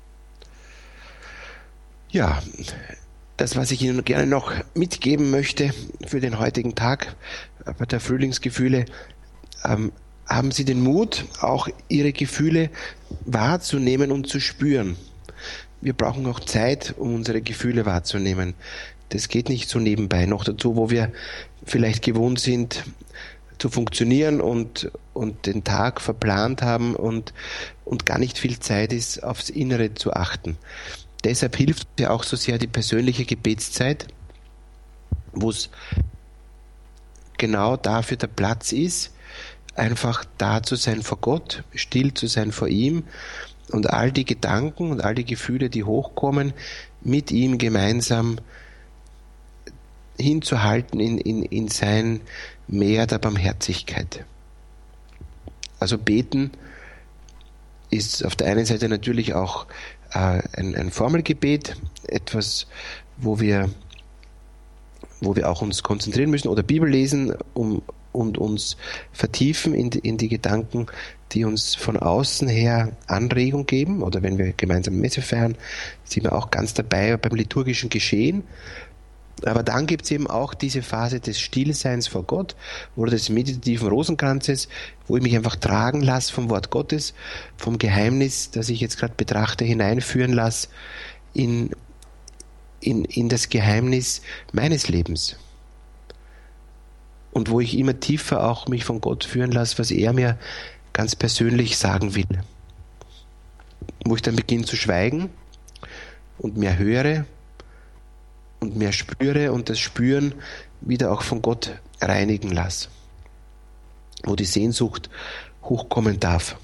Ja, das, was ich Ihnen gerne noch mitgeben möchte für den heutigen Tag, bei der Frühlingsgefühle, ähm, haben Sie den Mut, auch Ihre Gefühle wahrzunehmen und zu spüren. Wir brauchen auch Zeit, um unsere Gefühle wahrzunehmen. Das geht nicht so nebenbei. Noch dazu, wo wir vielleicht gewohnt sind, zu funktionieren und, und den Tag verplant haben und, und gar nicht viel Zeit ist, aufs Innere zu achten. Deshalb hilft ja auch so sehr die persönliche Gebetszeit, wo es genau dafür der Platz ist, einfach da zu sein vor Gott, still zu sein vor ihm und all die Gedanken und all die Gefühle, die hochkommen, mit ihm gemeinsam hinzuhalten in, in, in sein Meer der Barmherzigkeit. Also beten ist auf der einen Seite natürlich auch äh, ein, ein Formelgebet, etwas, wo wir, wo wir auch uns konzentrieren müssen oder Bibel lesen, um und uns vertiefen in die, in die Gedanken, die uns von außen her Anregung geben. Oder wenn wir gemeinsam Messe feiern, sind wir auch ganz dabei beim liturgischen Geschehen. Aber dann gibt es eben auch diese Phase des Stillseins vor Gott oder des meditativen Rosenkranzes, wo ich mich einfach tragen lasse vom Wort Gottes, vom Geheimnis, das ich jetzt gerade betrachte, hineinführen lasse in, in, in das Geheimnis meines Lebens. Und wo ich immer tiefer auch mich von Gott führen lasse, was er mir ganz persönlich sagen will. Wo ich dann beginne zu schweigen und mehr höre und mehr spüre und das Spüren wieder auch von Gott reinigen lasse. Wo die Sehnsucht hochkommen darf.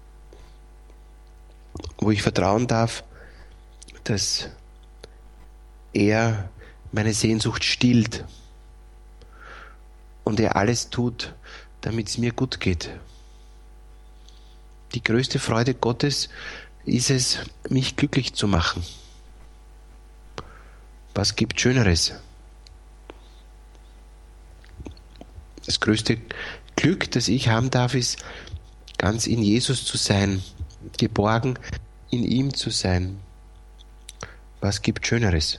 Wo ich vertrauen darf, dass er meine Sehnsucht stillt. Und er alles tut, damit es mir gut geht. Die größte Freude Gottes ist es, mich glücklich zu machen. Was gibt Schöneres? Das größte Glück, das ich haben darf, ist, ganz in Jesus zu sein, geborgen in ihm zu sein. Was gibt Schöneres?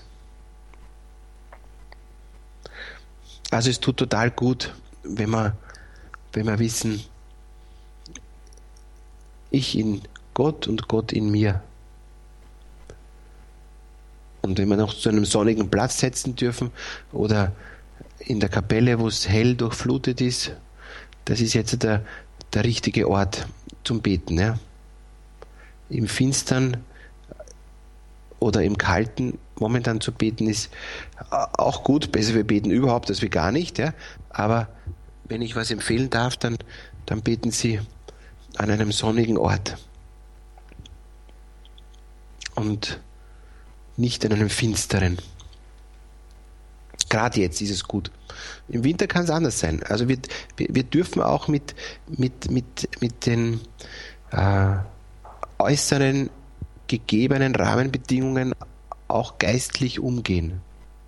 Also es tut total gut, wenn wir, wenn wir wissen, ich in Gott und Gott in mir. Und wenn wir noch zu einem sonnigen Platz setzen dürfen oder in der Kapelle, wo es hell durchflutet ist, das ist jetzt der, der richtige Ort zum Beten. Ja? Im Finstern oder im Kalten momentan zu beten ist auch gut. Besser wir beten überhaupt als wir gar nicht. Ja? Aber wenn ich was empfehlen darf, dann, dann beten Sie an einem sonnigen Ort. Und nicht an einem finsteren. Gerade jetzt ist es gut. Im Winter kann es anders sein. Also wir, wir, wir dürfen auch mit, mit, mit, mit den äh, äußeren gegebenen Rahmenbedingungen auch geistlich umgehen.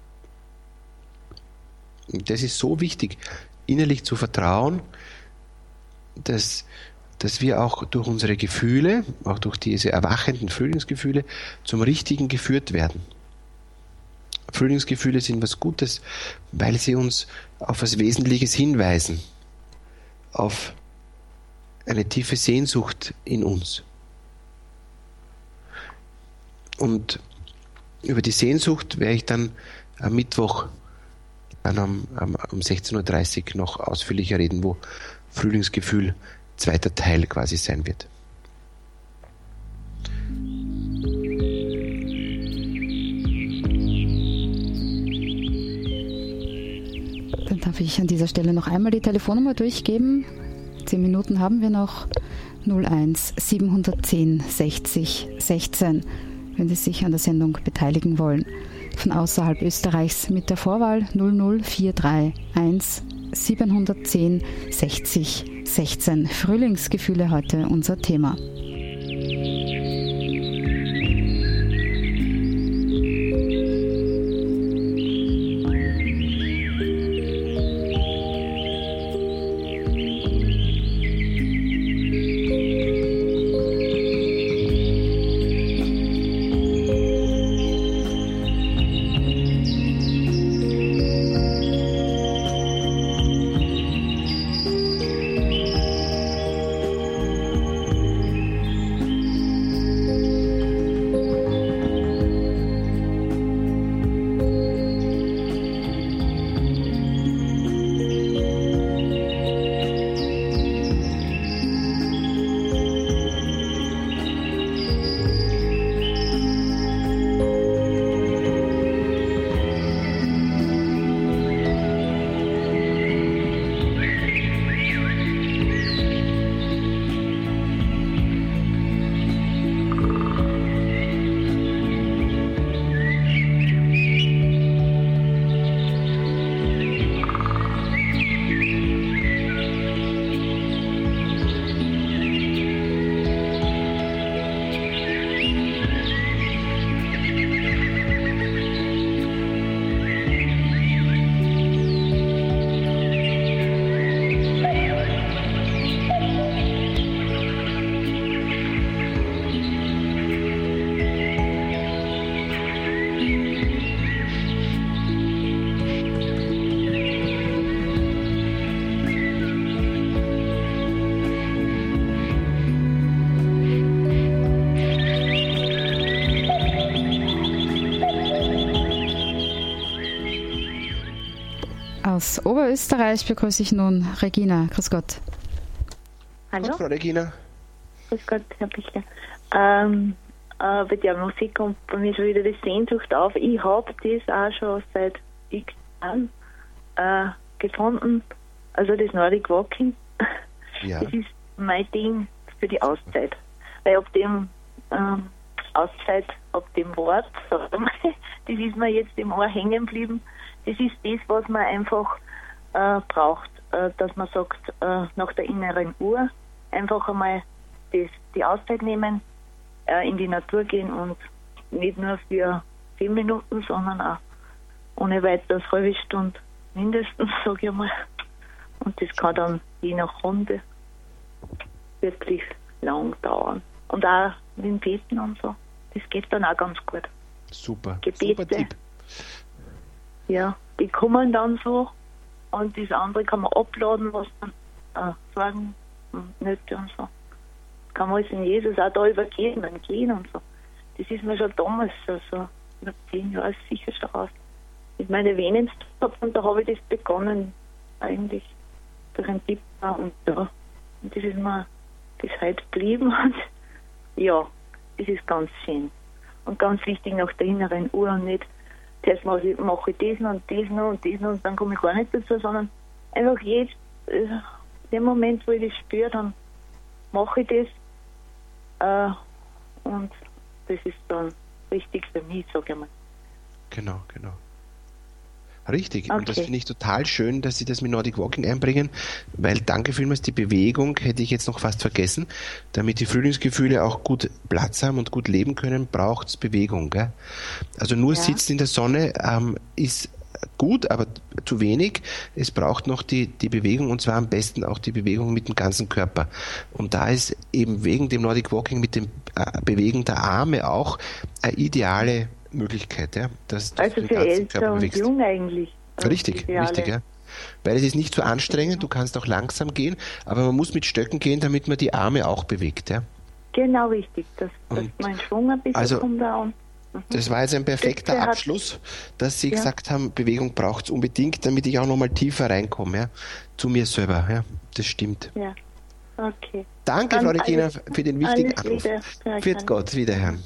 Und das ist so wichtig, innerlich zu vertrauen, dass, dass wir auch durch unsere Gefühle, auch durch diese erwachenden Frühlingsgefühle, zum Richtigen geführt werden. Frühlingsgefühle sind was Gutes, weil sie uns auf was Wesentliches hinweisen, auf eine tiefe Sehnsucht in uns. Und über die Sehnsucht werde ich dann am Mittwoch dann um, um, um sechzehn Uhr dreißig noch ausführlicher reden, wo Frühlingsgefühl zweiter Teil quasi sein wird. Dann darf ich an dieser Stelle noch einmal die Telefonnummer durchgeben. Zehn Minuten haben wir noch. null eins siebenhundertzehn sechzig sechzehn, wenn Sie sich an der Sendung beteiligen wollen. Von außerhalb Österreichs mit der Vorwahl null null vier drei eins siebenhundertzehn sechzig sechzehn. Frühlingsgefühle heute unser Thema. Aus Oberösterreich begrüße ich nun Regina. Grüß Gott. Hallo. Gott, Frau Regina. Grüß Gott, Herr Bichler. Ähm, äh, bei der Musik kommt bei mir schon wieder die Sehnsucht auf. Ich habe das auch schon seit x Jahren äh, gefunden. Also das Nordic Walking. Ja. Das ist mein Ding für die Auszeit. Weil ab dem ähm, Auszeit, ab dem Wort, sag ich mal, das ist mir jetzt im Ohr hängen geblieben. Das ist das, was man einfach äh, braucht, äh, dass man sagt, äh, nach der inneren Uhr einfach einmal das, die Auszeit nehmen, äh, in die Natur gehen und nicht nur für zehn Minuten, sondern auch ohne weiteres halbe Stunde mindestens, sage ich mal. Und das kann dann je nach Runde wirklich lang dauern. Und auch mit dem Beten und so, das geht dann auch ganz gut. Super, Gebete, super Tipp. Ja, die kommen dann so und das andere kann man abladen, was man äh, Sorgen und Nöte und so. Das kann man alles in Jesus auch da übergehen und gehen und so. Das ist mir schon damals, also nach zehn Jahren sicher schon raus. Mit meinen Venen und da habe ich das begonnen, eigentlich durch einen Tipp und ja. Und das ist mir bis heute geblieben und ja, das ist ganz schön. Und ganz wichtig nach der inneren Uhr und nicht, zuerst mache ich, mache ich das noch und das noch und das noch und dann komme ich gar nicht dazu, sondern einfach jetzt, äh, den Moment, wo ich das spüre, dann mache ich das äh, und das ist dann richtig für mich, sage ich mal. Genau, genau. Richtig, okay. Und das finde ich total schön, dass Sie das mit Nordic Walking einbringen, weil danke vielmals, die Bewegung hätte ich jetzt noch fast vergessen. Damit die Frühlingsgefühle auch gut Platz haben und gut leben können, braucht es Bewegung. Gell? Also nur ja. Sitzen in der Sonne ähm, ist gut, aber zu wenig. Es braucht noch die, die Bewegung und zwar am besten auch die Bewegung mit dem ganzen Körper. Und da ist eben wegen dem Nordic Walking mit dem äh, Bewegen der Arme auch eine ideale Möglichkeit, ja, dass du also den für ganzen älter Körper und bewegst. jung eigentlich. Richtig, richtig, ja. Weil es ist nicht so anstrengend, du kannst auch langsam gehen, aber man muss mit Stöcken gehen, damit man die Arme auch bewegt, ja. Genau, richtig, dass, dass mein Schwung ein bisschen also, kommt da an. Mhm. Das war jetzt ein perfekter das Abschluss, dass Sie ja. gesagt haben, Bewegung braucht es unbedingt, damit ich auch nochmal tiefer reinkomme, ja, zu mir selber, ja, das stimmt. Ja, okay. Danke, Dann Frau Regina, alles, für den wichtigen Anruf. Viert Gott, wiederhören.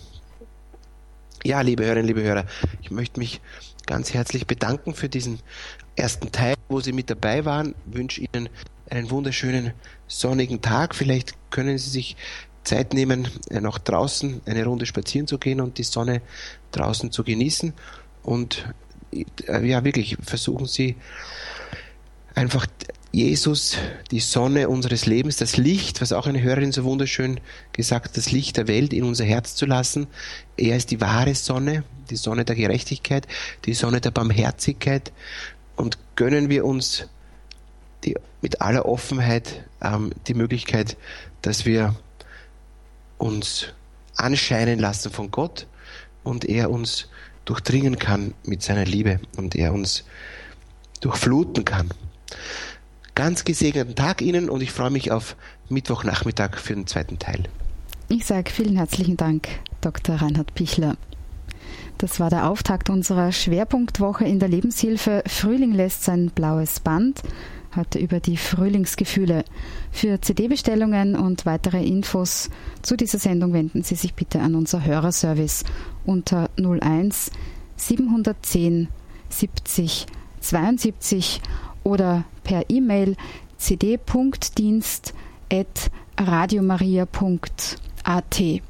Ja, liebe Hörerinnen, liebe Hörer, ich möchte mich ganz herzlich bedanken für diesen ersten Teil, wo Sie mit dabei waren. Ich wünsche Ihnen einen wunderschönen sonnigen Tag. Vielleicht können Sie sich Zeit nehmen, noch draußen eine Runde spazieren zu gehen und die Sonne draußen zu genießen. Und ja, wirklich, versuchen Sie einfach Jesus, die Sonne unseres Lebens, das Licht, was auch eine Hörerin so wunderschön gesagt hat, das Licht der Welt in unser Herz zu lassen. Er ist die wahre Sonne, die Sonne der Gerechtigkeit, die Sonne der Barmherzigkeit. Und gönnen wir uns die, mit aller Offenheit ähm, die Möglichkeit, dass wir uns anscheinen lassen von Gott und er uns durchdringen kann mit seiner Liebe und er uns durchfluten kann. Ganz gesegneten Tag Ihnen und ich freue mich auf Mittwochnachmittag für den zweiten Teil. Ich sage vielen herzlichen Dank, Doktor Reinhard Pichler. Das war der Auftakt unserer Schwerpunktwoche in der Lebenshilfe. Frühling lässt sein blaues Band. Heute über die Frühlingsgefühle. Für C D-Bestellungen und weitere Infos zu dieser Sendung wenden Sie sich bitte an unser Hörerservice unter null eins siebenhundertzehn siebzig zweiundsiebzig oder per E-Mail c d punkt dienst at radiomaria punkt a t.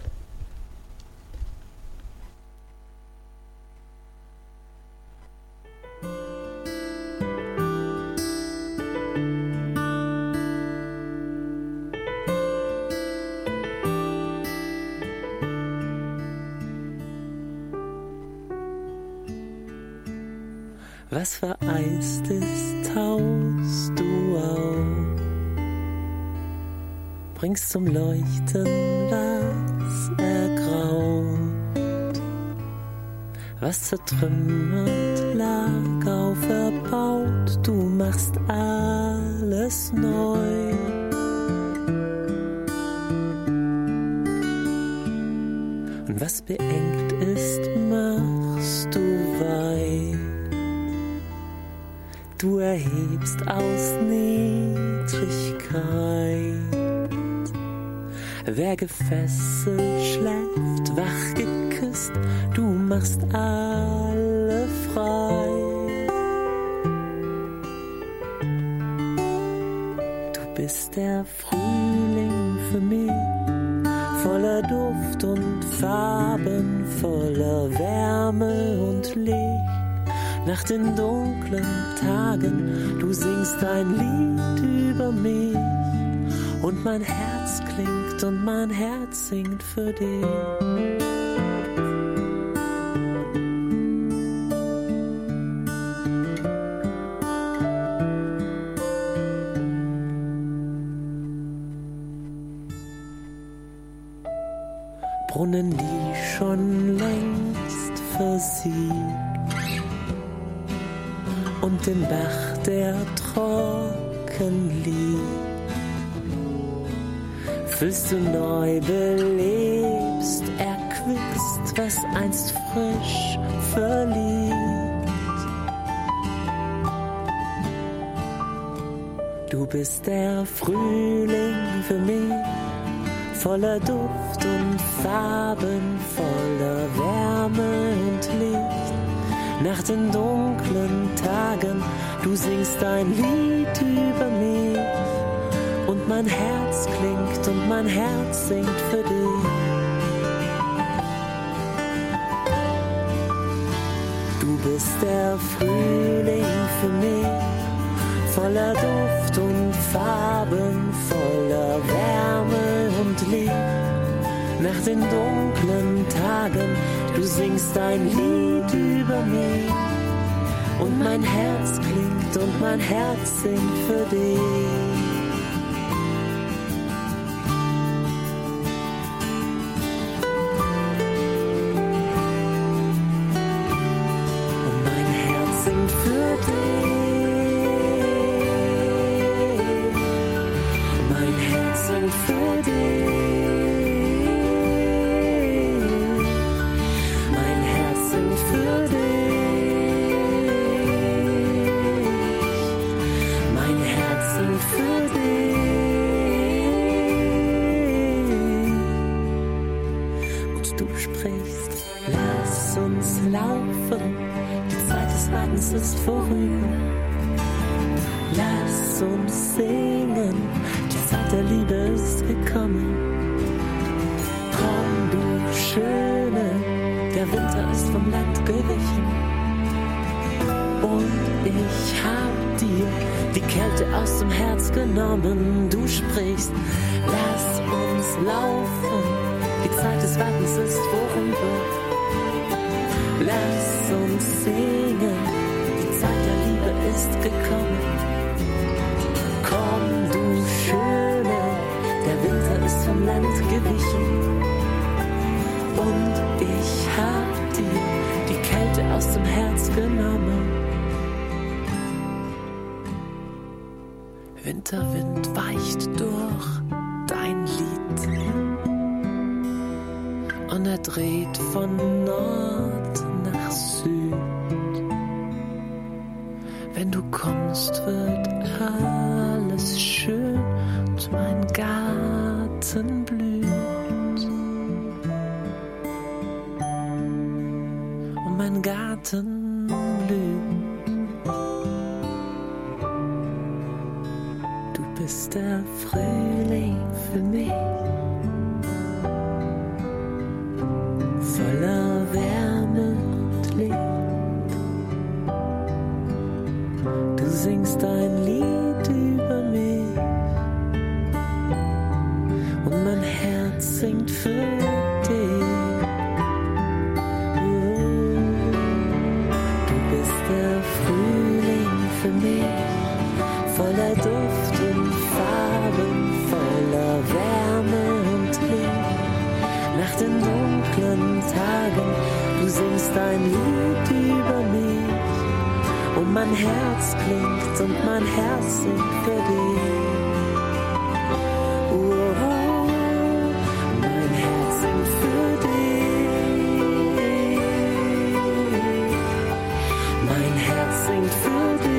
Was vereist ist, taust du auf, bringst zum Leuchten, was ergraut, was zertrümmert lag, auferbaut, du machst alles neu. Und was beengt ist, machst du weit. Du erhebst aus Niedrigkeit. Wer gefesselt schläft, wach geküsst, du machst alle frei. Du bist der Frühling für mich, voller Duft und Farben, voller Wärme und Licht. Nach den dunklen Tagen, du singst ein Lied über mich und mein Herz klingt und mein Herz singt für dich. Brunnen, die schon längst versiegt, und den Bach, der trocken liegt, füllst du neu, belebst, erquickst, was einst frisch verliebt. Du bist der Frühling für mich, voller Duft und Farben, voller Wärme und Licht. Nach den dunklen Tagen, du singst ein Lied über mich und mein Herz klingt und mein Herz singt für dich. Du bist der Frühling für mich, voller Duft und Farben, voller Wärme und Licht. Nach den dunklen Tagen, du singst ein Lied über mich und mein Herz klingt und mein Herz singt für dich. Ist vorüber. Lass uns singen, die Zeit der Liebe ist gekommen. Komm, du Schöne, der Winter ist vom Land gewichen. Und ich hab dir die Kälte aus dem Herz genommen. Du sprichst, lass uns laufen, die Zeit des Wartens ist vorüber. Lass uns singen, die Zeit der Liebe ist gekommen. Komm, du Schöne, der Winter ist vom Land gewichen. Und ich hab dir die Kälte aus dem Herz genommen. Winterwind weicht durch dein Lied und er dreht von Nord nach Süd. Wenn du kommst, wird alles schön und mein Garten blüht. Und mein Garten blüht. Du bist der Frühling für mich, voller Wärme und Licht. Du singst ein Lied über mich und mein Herz singt für dich. Du bist der Frühling für mich, voller Duft und Farben, voller Wärme und Licht. Nach den dunklen Tagen, du singst ein Lied über mich. Und mein Herz klingt und mein Herz singt für dich. Oh, oh, mein Herz singt für dich. Mein Herz singt für dich.